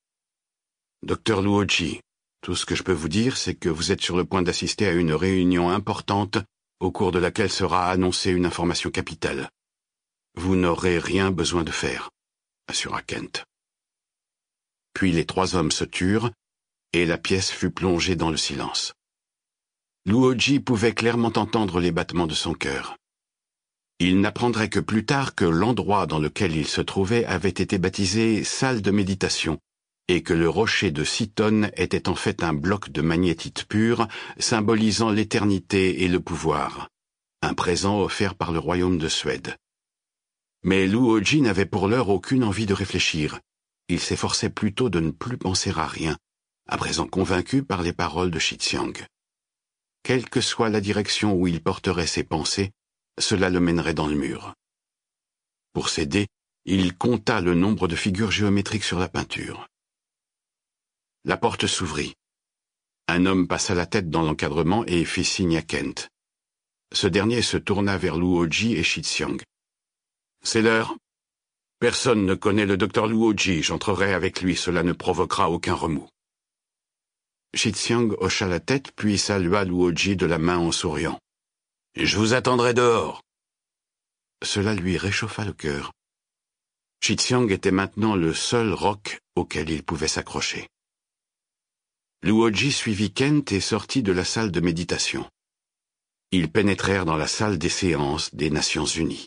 « Docteur Luoji, tout ce que je peux vous dire, c'est que vous êtes sur le point d'assister à une réunion importante au cours de laquelle sera annoncée une information capitale. Vous n'aurez rien besoin de faire, assura Kent. Puis les trois hommes se turent, et la pièce fut plongée dans le silence. Luoji pouvait clairement entendre les battements de son cœur. Il n'apprendrait que plus tard que l'endroit dans lequel il se trouvait avait été baptisé salle de méditation, et que le rocher de six tonnes était en fait un bloc de magnétite pure, symbolisant l'éternité et le pouvoir, un présent offert par le royaume de Suède. Mais Luoji n'avait pour l'heure aucune envie de réfléchir. Il s'efforçait plutôt de ne plus penser à rien, à présent convaincu par les paroles de Shixiang. Quelle que soit la direction où il porterait ses pensées, cela le mènerait dans le mur. Pour s'aider, il compta le nombre de figures géométriques sur la peinture. La porte s'ouvrit. Un homme passa la tête dans l'encadrement et fit signe à Kent. Ce dernier se tourna vers Luoji et Shixiang. « C'est l'heure. Personne ne connaît le docteur Luoji, j'entrerai avec lui, cela ne provoquera aucun remous. » Shixiang hocha la tête, puis salua Luoji de la main en souriant. « Je vous attendrai dehors. » Cela lui réchauffa le cœur. Shixiang était maintenant le seul roc auquel il pouvait s'accrocher. Luoji suivit Kent et sortit de la salle de méditation. Ils pénétrèrent dans la salle des séances des Nations Unies.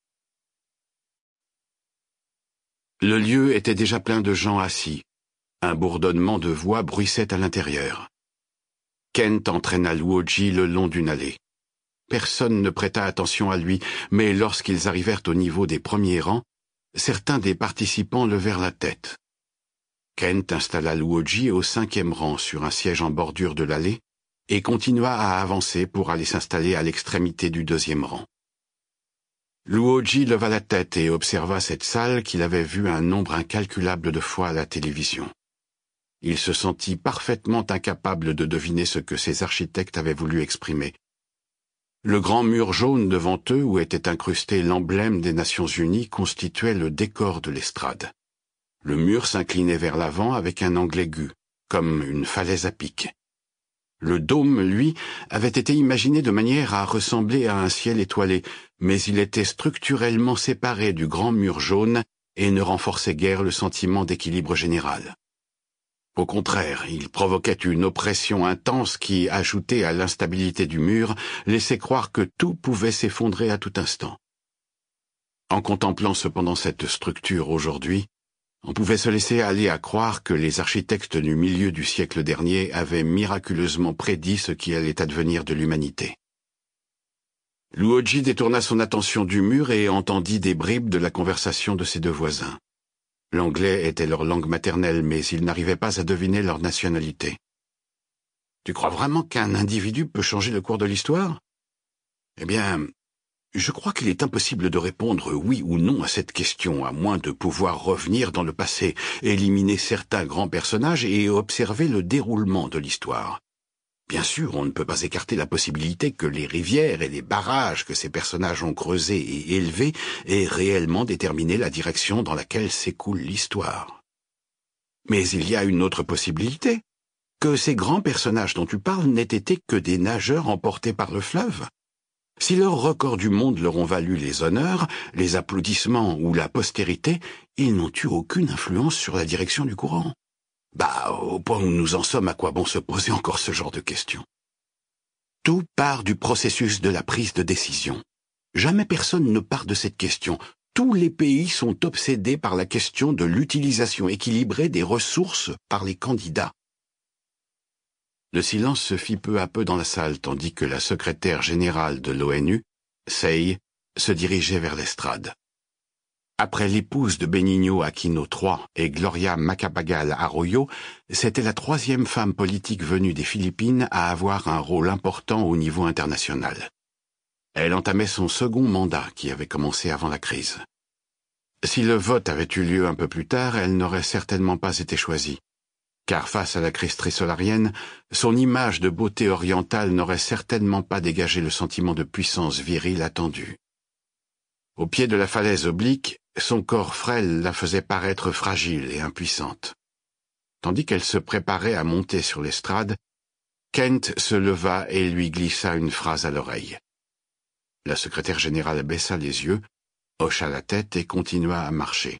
Le lieu était déjà plein de gens assis. Un bourdonnement de voix bruissait à l'intérieur. Kent entraîna Luoji le long d'une allée. Personne ne prêta attention à lui, mais lorsqu'ils arrivèrent au niveau des premiers rangs, certains des participants levèrent la tête. Kent installa Luoji au cinquième rang sur un siège en bordure de l'allée et continua à avancer pour aller s'installer à l'extrémité du deuxième rang. Luoji leva la tête et observa cette salle qu'il avait vue un nombre incalculable de fois à la télévision. Il se sentit parfaitement incapable de deviner ce que ces architectes avaient voulu exprimer. Le grand mur jaune devant eux, où était incrusté l'emblème des Nations Unies, constituait le décor de l'estrade. Le mur s'inclinait vers l'avant avec un angle aigu, comme une falaise à pic. Le dôme, lui, avait été imaginé de manière à ressembler à un ciel étoilé, mais il était structurellement séparé du grand mur jaune et ne renforçait guère le sentiment d'équilibre général. Au contraire, il provoquait une oppression intense qui, ajoutée à l'instabilité du mur, laissait croire que tout pouvait s'effondrer à tout instant. En contemplant cependant cette structure aujourd'hui, on pouvait se laisser aller à croire que les architectes du milieu du siècle dernier avaient miraculeusement prédit ce qui allait advenir de l'humanité. Luoji détourna son attention du mur et entendit des bribes de la conversation de ses deux voisins. L'anglais était leur langue maternelle, mais il n'arrivait pas à deviner leur nationalité. « Tu crois vraiment qu'un individu peut changer le cours de l'histoire ? » « Eh bien, je crois qu'il est impossible de répondre oui ou non à cette question, à moins de pouvoir revenir dans le passé, éliminer certains grands personnages et observer le déroulement de l'histoire. Bien sûr, on ne peut pas écarter la possibilité que les rivières et les barrages que ces personnages ont creusés et élevés aient réellement déterminé la direction dans laquelle s'écoule l'histoire. Mais il y a une autre possibilité, que ces grands personnages dont tu parles n'aient été que des nageurs emportés par le fleuve. Si leurs records du monde leur ont valu les honneurs, les applaudissements ou la postérité, ils n'ont eu aucune influence sur la direction du courant. Bah, au point où nous en sommes, à quoi bon se poser encore ce genre de questions? Tout part du processus de la prise de décision. Jamais personne ne part de cette question. Tous les pays sont obsédés par la question de l'utilisation équilibrée des ressources par les candidats. Le silence se fit peu à peu dans la salle, tandis que la secrétaire générale de l'ONU, Sei, se dirigeait vers l'estrade. Après l'épouse de Benigno Aquino trois et Gloria Macapagal Arroyo, c'était la troisième femme politique venue des Philippines à avoir un rôle important au niveau international. Elle entamait son second mandat qui avait commencé avant la crise. Si le vote avait eu lieu un peu plus tard, elle n'aurait certainement pas été choisie. Car face à la crise trisolarienne, son image de beauté orientale n'aurait certainement pas dégagé le sentiment de puissance virile attendu. Au pied de la falaise oblique, son corps frêle la faisait paraître fragile et impuissante. Tandis qu'elle se préparait à monter sur l'estrade, Kent se leva et lui glissa une phrase à l'oreille. La secrétaire générale baissa les yeux, hocha la tête et continua à marcher.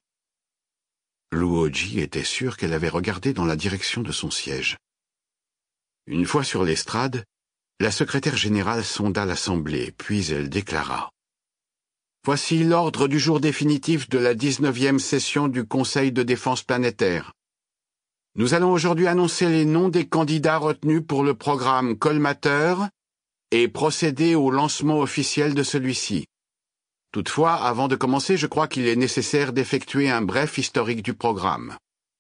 Luoji était sûr qu'elle avait regardé dans la direction de son siège. Une fois sur l'estrade, la secrétaire générale sonda l'assemblée, puis elle déclara. « Voici l'ordre du jour définitif de la dix-neuvième session du Conseil de défense planétaire. Nous allons aujourd'hui annoncer les noms des candidats retenus pour le programme colmateur et procéder au lancement officiel de celui-ci. Toutefois, avant de commencer, je crois qu'il est nécessaire d'effectuer un bref historique du programme.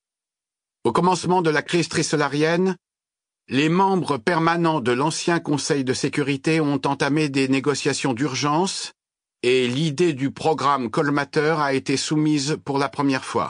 Au commencement de la crise trisolarienne, les membres permanents de l'ancien Conseil de sécurité ont entamé des négociations d'urgence et l'idée du programme colmateur a été soumise pour la première fois.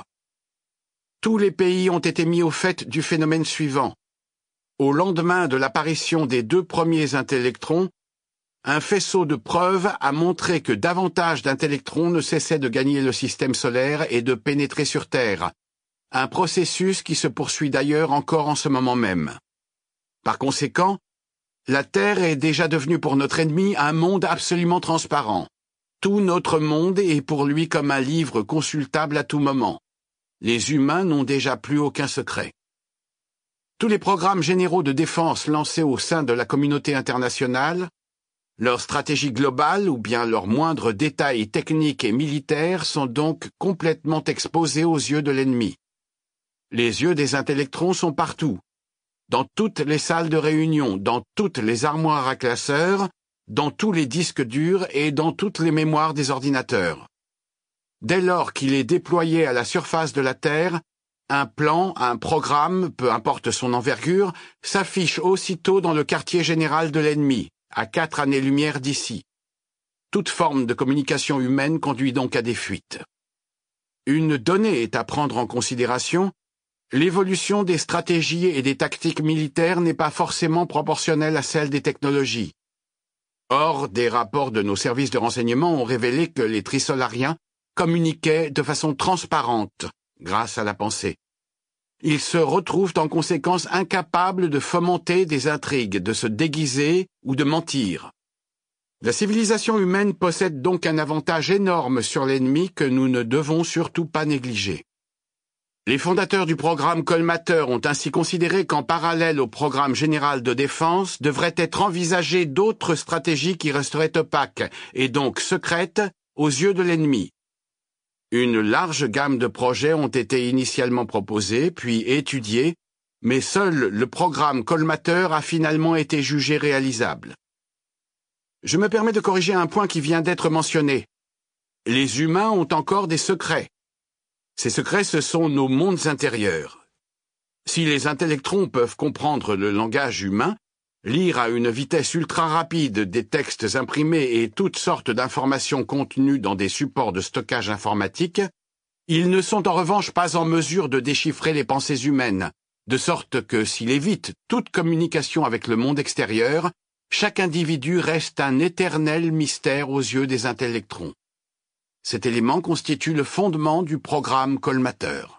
Tous les pays ont été mis au fait du phénomène suivant. Au lendemain de l'apparition des deux premiers intellectrons, un faisceau de preuves a montré que davantage d'intellectrons ne cessaient de gagner le système solaire et de pénétrer sur Terre, un processus qui se poursuit d'ailleurs encore en ce moment même. Par conséquent, la Terre est déjà devenue pour notre ennemi un monde absolument transparent. Tout notre monde est pour lui comme un livre consultable à tout moment. Les humains n'ont déjà plus aucun secret. Tous les programmes généraux de défense lancés au sein de la communauté internationale, leur stratégie globale ou bien leurs moindres détails techniques et militaires sont donc complètement exposés aux yeux de l'ennemi. Les yeux des intellectrons sont partout, dans toutes les salles de réunion, dans toutes les armoires à classeurs, dans tous les disques durs et dans toutes les mémoires des ordinateurs. Dès lors qu'il est déployé à la surface de la Terre, un plan, un programme, peu importe son envergure, s'affiche aussitôt dans le quartier général de l'ennemi, à quatre années-lumière d'ici. Toute forme de communication humaine conduit donc à des fuites. Une donnée est à prendre en considération. L'évolution des stratégies et des tactiques militaires n'est pas forcément proportionnelle à celle des technologies. Or, des rapports de nos services de renseignement ont révélé que les trisolariens communiquaient de façon transparente grâce à la pensée. Ils se retrouvent en conséquence incapables de fomenter des intrigues, de se déguiser ou de mentir. La civilisation humaine possède donc un avantage énorme sur l'ennemi que nous ne devons surtout pas négliger. Les fondateurs du programme colmateur ont ainsi considéré qu'en parallèle au programme général de défense devraient être envisagées d'autres stratégies qui resteraient opaques et donc secrètes aux yeux de l'ennemi. Une large gamme de projets ont été initialement proposés, puis étudiés, mais seul le programme colmateur a finalement été jugé réalisable. Je me permets de corriger un point qui vient d'être mentionné. Les humains ont encore des secrets. Ces secrets, ce sont nos mondes intérieurs. Si les intellectrons peuvent comprendre le langage humain, lire à une vitesse ultra rapide des textes imprimés et toutes sortes d'informations contenues dans des supports de stockage informatique, ils ne sont en revanche pas en mesure de déchiffrer les pensées humaines, de sorte que s'il évite toute communication avec le monde extérieur, chaque individu reste un éternel mystère aux yeux des intellectrons. Cet élément constitue le fondement du programme colmateur.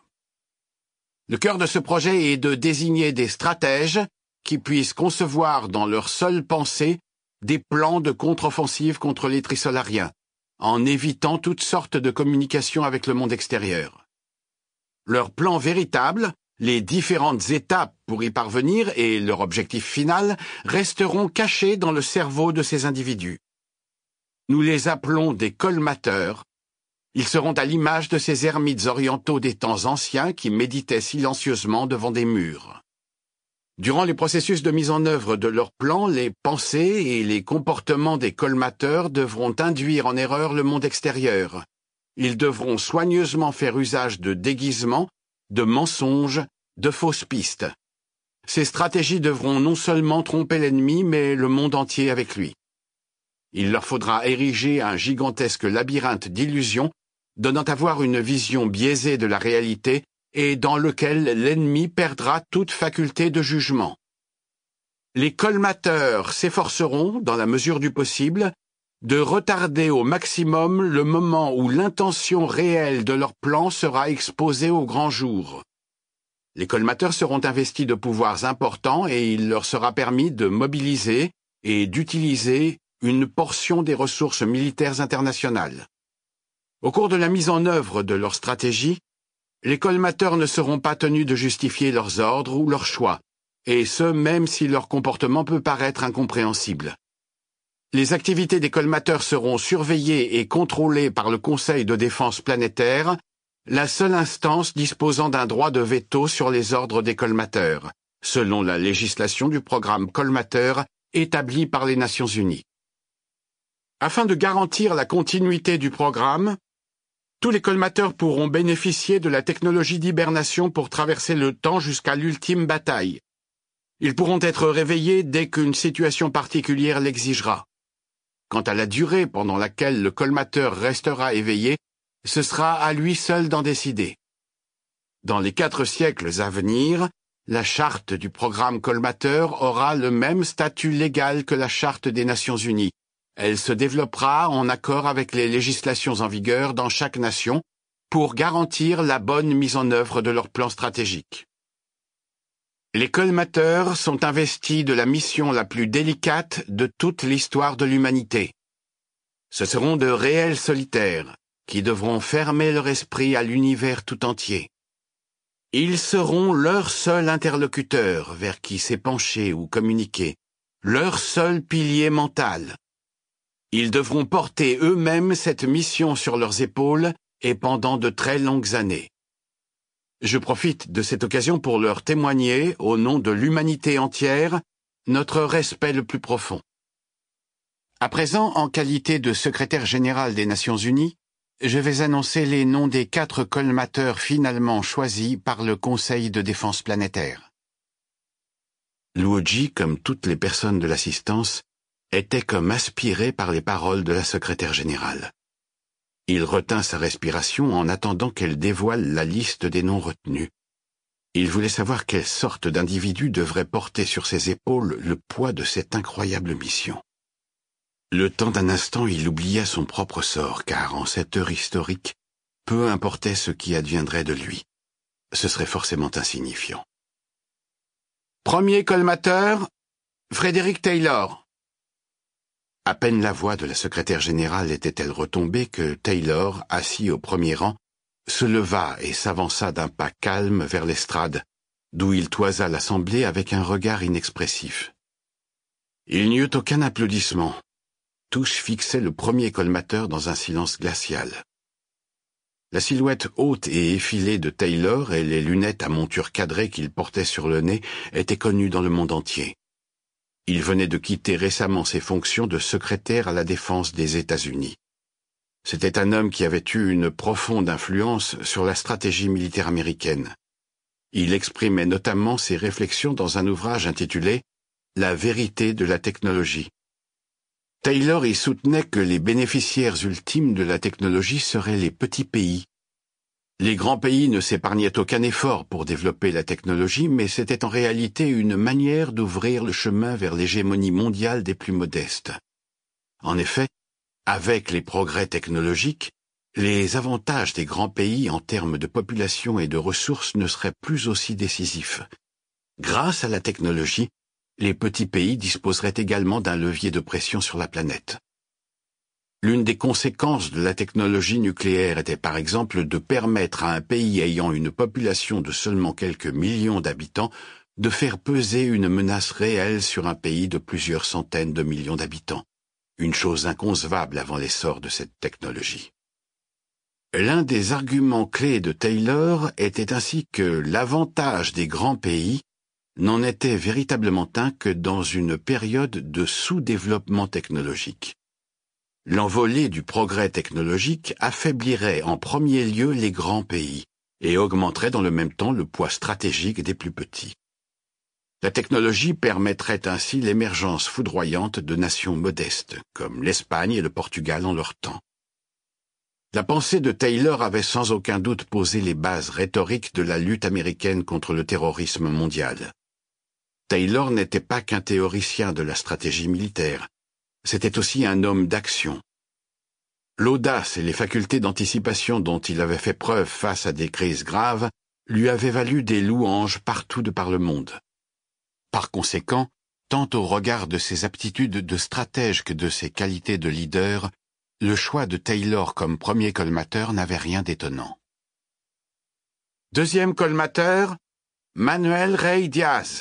Le cœur de ce projet est de désigner des stratèges qui puissent concevoir dans leur seule pensée des plans de contre-offensive contre les trisolariens, en évitant toutes sortes de communications avec le monde extérieur. Leur plan véritable, les différentes étapes pour y parvenir et leur objectif final resteront cachés dans le cerveau de ces individus. Nous les appelons des colmateurs. Ils seront à l'image de ces ermites orientaux des temps anciens qui méditaient silencieusement devant des murs. Durant les processus de mise en œuvre de leur plan, les pensées et les comportements des colmateurs devront induire en erreur le monde extérieur. Ils devront soigneusement faire usage de déguisements, de mensonges, de fausses pistes. Ces stratégies devront non seulement tromper l'ennemi, mais le monde entier avec lui. Il leur faudra ériger un gigantesque labyrinthe d'illusions, donnant à voir une vision biaisée de la réalité et dans lequel l'ennemi perdra toute faculté de jugement. Les colmateurs s'efforceront, dans la mesure du possible, de retarder au maximum le moment où l'intention réelle de leur plan sera exposée au grand jour. Les colmateurs seront investis de pouvoirs importants et il leur sera permis de mobiliser et d'utiliser une portion des ressources militaires internationales. Au cours de la mise en œuvre de leur stratégie, les colmateurs ne seront pas tenus de justifier leurs ordres ou leurs choix, et ce même si leur comportement peut paraître incompréhensible. Les activités des colmateurs seront surveillées et contrôlées par le Conseil de défense planétaire, la seule instance disposant d'un droit de veto sur les ordres des colmateurs, selon la législation du programme colmateur établi par les Nations Unies. Afin de garantir la continuité du programme, tous les colmateurs pourront bénéficier de la technologie d'hibernation pour traverser le temps jusqu'à l'ultime bataille. Ils pourront être réveillés dès qu'une situation particulière l'exigera. Quant à la durée pendant laquelle le colmateur restera éveillé, ce sera à lui seul d'en décider. Dans les quatre siècles à venir, la charte du programme colmateur aura le même statut légal que la charte des Nations Unies. Elle se développera en accord avec les législations en vigueur dans chaque nation pour garantir la bonne mise en œuvre de leur plan stratégique. Les colmateurs sont investis de la mission la plus délicate de toute l'histoire de l'humanité. Ce seront de réels solitaires qui devront fermer leur esprit à l'univers tout entier. Ils seront leur seul interlocuteur vers qui s'épancher ou communiquer, leur seul pilier mental. Ils devront porter eux-mêmes cette mission sur leurs épaules et pendant de très longues années. Je profite de cette occasion pour leur témoigner, au nom de l'humanité entière, notre respect le plus profond. À présent, en qualité de secrétaire général des Nations Unies, je vais annoncer les noms des quatre colmateurs finalement choisis par le Conseil de défense planétaire. Luoji, comme toutes les personnes de l'assistance, était comme aspiré par les paroles de la secrétaire générale. Il retint sa respiration en attendant qu'elle dévoile la liste des noms retenus. Il voulait savoir quelle sorte d'individu devrait porter sur ses épaules le poids de cette incroyable mission. Le temps d'un instant, il oublia son propre sort, car en cette heure historique, peu importait ce qui adviendrait de lui. Ce serait forcément insignifiant. Premier colmateur, Frédéric Taylor. À peine la voix de la secrétaire générale était-elle retombée que Taylor, assis au premier rang, se leva et s'avança d'un pas calme vers l'estrade, d'où il toisa l'assemblée avec un regard inexpressif. Il n'y eut aucun applaudissement. Tous fixaient le premier colmateur dans un silence glacial. La silhouette haute et effilée de Taylor et les lunettes à monture cadrée qu'il portait sur le nez étaient connues dans le monde entier. Il venait de quitter récemment ses fonctions de secrétaire à la défense des États-Unis. C'était un homme qui avait eu une profonde influence sur la stratégie militaire américaine. Il exprimait notamment ses réflexions dans un ouvrage intitulé « La vérité de la technologie ». Taylor y soutenait que les bénéficiaires ultimes de la technologie seraient les petits pays. Les grands pays ne s'épargnaient aucun effort pour développer la technologie, mais c'était en réalité une manière d'ouvrir le chemin vers l'hégémonie mondiale des plus modestes. En effet, avec les progrès technologiques, les avantages des grands pays en termes de population et de ressources ne seraient plus aussi décisifs. Grâce à la technologie, les petits pays disposeraient également d'un levier de pression sur la planète. L'une des conséquences de la technologie nucléaire était par exemple de permettre à un pays ayant une population de seulement quelques millions d'habitants de faire peser une menace réelle sur un pays de plusieurs centaines de millions d'habitants, une chose inconcevable avant l'essor de cette technologie. L'un des arguments clés de Taylor était ainsi que l'avantage des grands pays n'en était véritablement un que dans une période de sous-développement technologique. L'envolée du progrès technologique affaiblirait en premier lieu les grands pays et augmenterait dans le même temps le poids stratégique des plus petits. La technologie permettrait ainsi l'émergence foudroyante de nations modestes, comme l'Espagne et le Portugal en leur temps. La pensée de Taylor avait sans aucun doute posé les bases rhétoriques de la lutte américaine contre le terrorisme mondial. Taylor n'était pas qu'un théoricien de la stratégie militaire, c'était aussi un homme d'action. L'audace et les facultés d'anticipation dont il avait fait preuve face à des crises graves lui avaient valu des louanges partout de par le monde. Par conséquent, tant au regard de ses aptitudes de stratège que de ses qualités de leader, le choix de Taylor comme premier colmateur n'avait rien d'étonnant. Deuxième colmateur, Manuel Rey Diaz.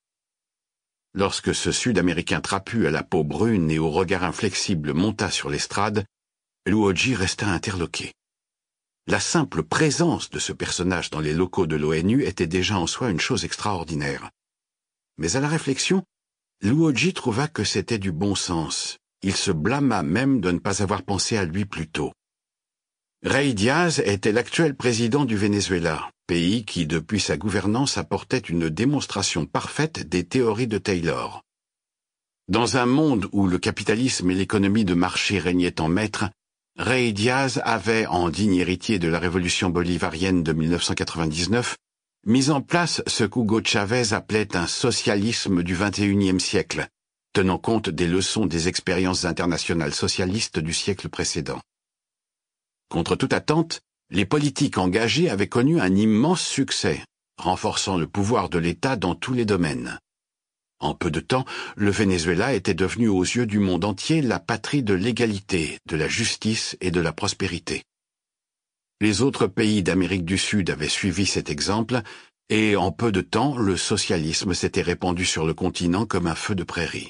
Lorsque ce Sud-Américain trapu à la peau brune et au regard inflexible monta sur l'estrade, Luoji resta interloqué. La simple présence de ce personnage dans les locaux de l'ONU était déjà en soi une chose extraordinaire. Mais à la réflexion, Luoji trouva que c'était du bon sens. Il se blâma même de ne pas avoir pensé à lui plus tôt. Rey Diaz était l'actuel président du Venezuela, pays qui, depuis sa gouvernance, apportait une démonstration parfaite des théories de Taylor. Dans un monde où le capitalisme et l'économie de marché régnaient en maître, Rey Diaz avait, en digne héritier de la révolution bolivarienne de mille neuf cent quatre-vingt-dix-neuf, mis en place ce qu'Hugo Chavez appelait un socialisme du vingt et unième siècle, tenant compte des leçons des expériences internationales socialistes du siècle précédent. Contre toute attente, les politiques engagés avaient connu un immense succès, renforçant le pouvoir de l'État dans tous les domaines. En peu de temps, le Venezuela était devenu aux yeux du monde entier la patrie de l'égalité, de la justice et de la prospérité. Les autres pays d'Amérique du Sud avaient suivi cet exemple, et en peu de temps, le socialisme s'était répandu sur le continent comme un feu de prairie.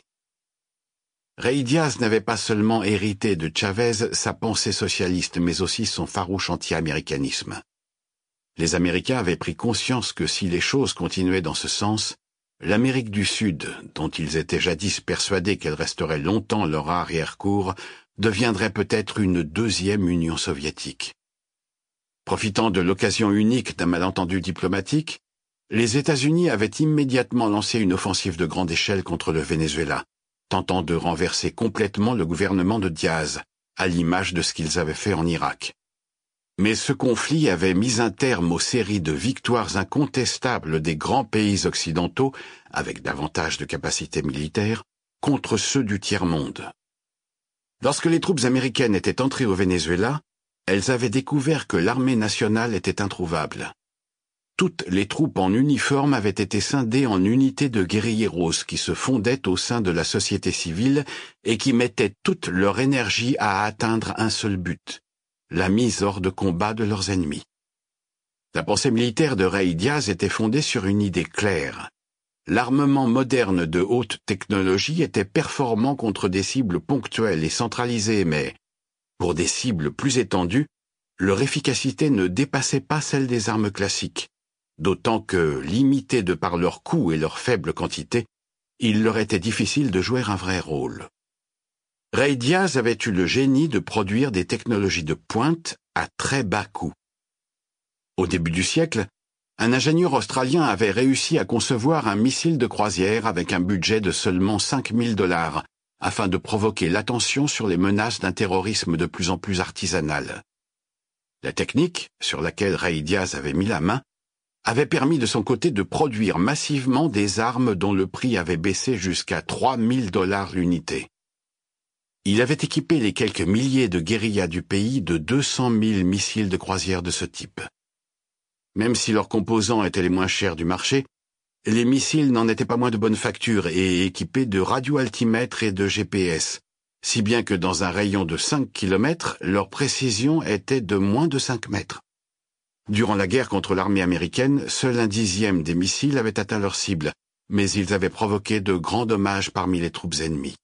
Rey Diaz n'avait pas seulement hérité de Chavez sa pensée socialiste, mais aussi son farouche anti-américanisme. Les Américains avaient pris conscience que si les choses continuaient dans ce sens, l'Amérique du Sud, dont ils étaient jadis persuadés qu'elle resterait longtemps leur arrière-cour, deviendrait peut-être une deuxième Union soviétique. Profitant de l'occasion unique d'un malentendu diplomatique, les États-Unis avaient immédiatement lancé une offensive de grande échelle contre le Venezuela, tentant de renverser complètement le gouvernement de Diaz, à l'image de ce qu'ils avaient fait en Irak. Mais ce conflit avait mis un terme aux séries de victoires incontestables des grands pays occidentaux, avec davantage de capacités militaires, contre ceux du tiers-monde. Lorsque les troupes américaines étaient entrées au Venezuela, elles avaient découvert que l'armée nationale était introuvable. Toutes les troupes en uniforme avaient été scindées en unités de guérilleros qui se fondaient au sein de la société civile et qui mettaient toute leur énergie à atteindre un seul but: la mise hors de combat de leurs ennemis. La pensée militaire de Rey Diaz était fondée sur une idée claire. L'armement moderne de haute technologie était performant contre des cibles ponctuelles et centralisées, mais, pour des cibles plus étendues, leur efficacité ne dépassait pas celle des armes classiques, d'autant que, limités de par leur coût et leur faible quantité, il leur était difficile de jouer un vrai rôle. Rey Diaz avait eu le génie de produire des technologies de pointe à très bas coût. Au début du siècle, un ingénieur australien avait réussi à concevoir un missile de croisière avec un budget de seulement cinq mille dollars, afin de provoquer l'attention sur les menaces d'un terrorisme de plus en plus artisanal. La technique, sur laquelle Rey Diaz avait mis la main, avait permis de son côté de produire massivement des armes dont le prix avait baissé jusqu'à trois mille dollars l'unité. Il avait équipé les quelques milliers de guérillas du pays de deux cent mille missiles de croisière de ce type. Même si leurs composants étaient les moins chers du marché, les missiles n'en étaient pas moins de bonne facture et équipés de radioaltimètres et de G P S, si bien que dans un rayon de cinq kilomètres, leur précision était de moins de cinq mètres. Durant la guerre contre l'armée américaine, seul un dixième des missiles avait atteint leur cible, mais ils avaient provoqué de grands dommages parmi les troupes ennemies.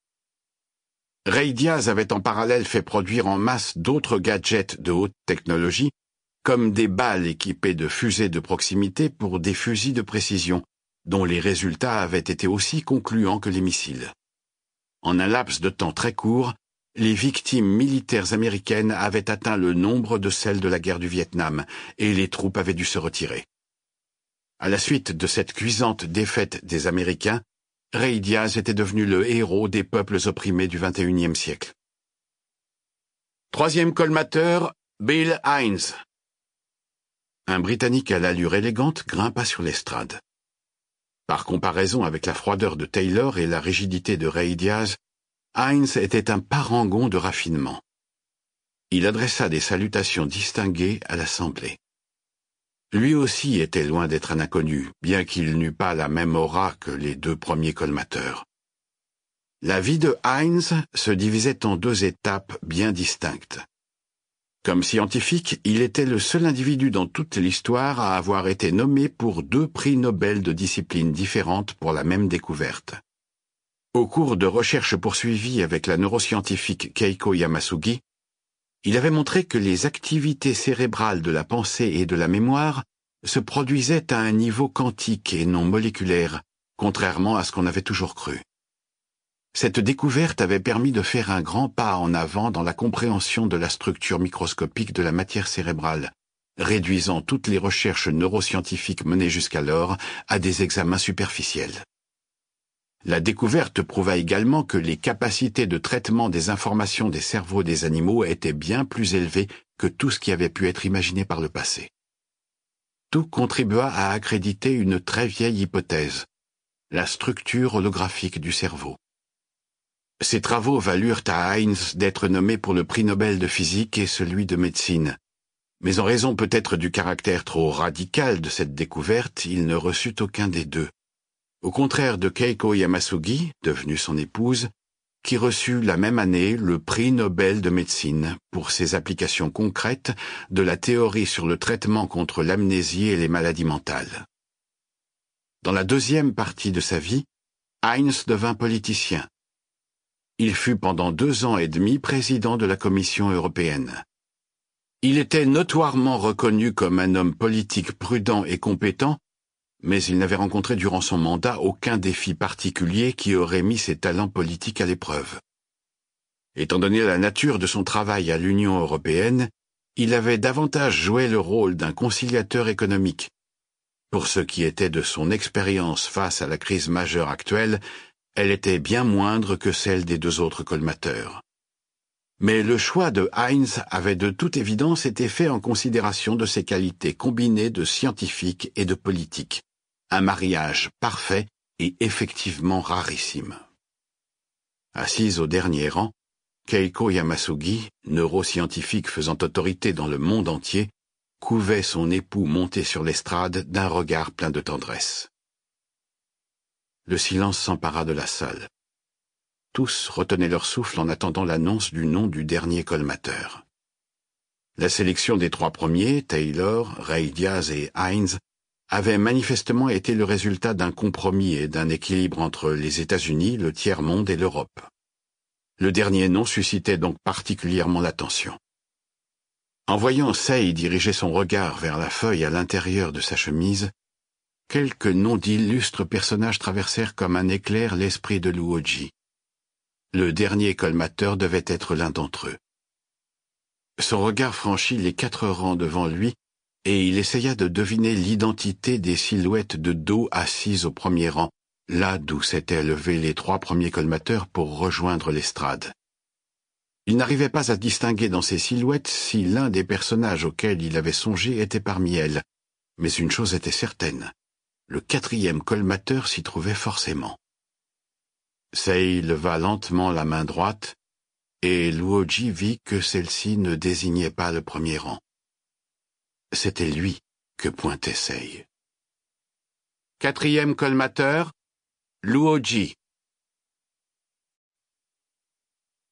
Rey Diaz avait en parallèle fait produire en masse d'autres gadgets de haute technologie, comme des balles équipées de fusées de proximité pour des fusils de précision, dont les résultats avaient été aussi concluants que les missiles. En un laps de temps très court, les victimes militaires américaines avaient atteint le nombre de celles de la guerre du Vietnam, et les troupes avaient dû se retirer. À la suite de cette cuisante défaite des Américains, Rey Diaz était devenu le héros des peuples opprimés du vingt et unième siècle. Troisième colmateur, Bill Hines. Un Britannique à l'allure élégante grimpa sur l'estrade. Par comparaison avec la froideur de Taylor et la rigidité de Rey Diaz, Hines était un parangon de raffinement. Il adressa des salutations distinguées à l'Assemblée. Lui aussi était loin d'être un inconnu, bien qu'il n'eût pas la même aura que les deux premiers colmateurs. La vie de Heinz se divisait en deux étapes bien distinctes. Comme scientifique, il était le seul individu dans toute l'histoire à avoir été nommé pour deux prix Nobel de disciplines différentes pour la même découverte. Au cours de recherches poursuivies avec la neuroscientifique Keiko Yamasugi, il avait montré que les activités cérébrales de la pensée et de la mémoire se produisaient à un niveau quantique et non moléculaire, contrairement à ce qu'on avait toujours cru. Cette découverte avait permis de faire un grand pas en avant dans la compréhension de la structure microscopique de la matière cérébrale, réduisant toutes les recherches neuroscientifiques menées jusqu'alors à des examens superficiels. La découverte prouva également que les capacités de traitement des informations des cerveaux des animaux étaient bien plus élevées que tout ce qui avait pu être imaginé par le passé. Tout contribua à accréditer une très vieille hypothèse, la structure holographique du cerveau. Ces travaux valurent à Heinz d'être nommé pour le prix Nobel de physique et celui de médecine. Mais en raison peut-être du caractère trop radical de cette découverte, il ne reçut aucun des deux. Au contraire de Keiko Yamasugi, devenue son épouse, qui reçut la même année le prix Nobel de médecine pour ses applications concrètes de la théorie sur le traitement contre l'amnésie et les maladies mentales. Dans la deuxième partie de sa vie, Heinz devint politicien. Il fut pendant deux ans et demi président de la Commission européenne. Il était notoirement reconnu comme un homme politique prudent et compétent, mais il n'avait rencontré durant son mandat aucun défi particulier qui aurait mis ses talents politiques à l'épreuve. Étant donné la nature de son travail à l'Union européenne, il avait davantage joué le rôle d'un conciliateur économique. Pour ce qui était de son expérience face à la crise majeure actuelle, elle était bien moindre que celle des deux autres colmateurs. Mais le choix de Heinz avait de toute évidence été fait en considération de ses qualités combinées de scientifique et de politique, un mariage parfait et effectivement rarissime. Assise au dernier rang, Keiko Yamasugi, neuroscientifique faisant autorité dans le monde entier, couvait son époux monté sur l'estrade d'un regard plein de tendresse. Le silence s'empara de la salle. Tous retenaient leur souffle en attendant l'annonce du nom du dernier colmateur. La sélection des trois premiers, Taylor, Ray Diaz et Heinz, avait manifestement été le résultat d'un compromis et d'un équilibre entre les États-Unis, le tiers-monde et l'Europe. Le dernier nom suscitait donc particulièrement l'attention. En voyant Sei diriger son regard vers la feuille à l'intérieur de sa chemise, quelques noms d'illustres personnages traversèrent comme un éclair l'esprit de Luoji. Le dernier colmateur devait être l'un d'entre eux. Son regard franchit les quatre rangs devant lui, et il essaya de deviner l'identité des silhouettes de dos assises au premier rang, là d'où s'étaient levés les trois premiers colmateurs pour rejoindre l'estrade. Il n'arrivait pas à distinguer dans ces silhouettes si l'un des personnages auxquels il avait songé était parmi elles, mais une chose était certaine. Le quatrième colmateur s'y trouvait forcément. Sei leva lentement la main droite, et Luoji vit que celle-ci ne désignait pas le premier rang. C'était lui que pointait Sei. Quatrième colmateur, Luoji.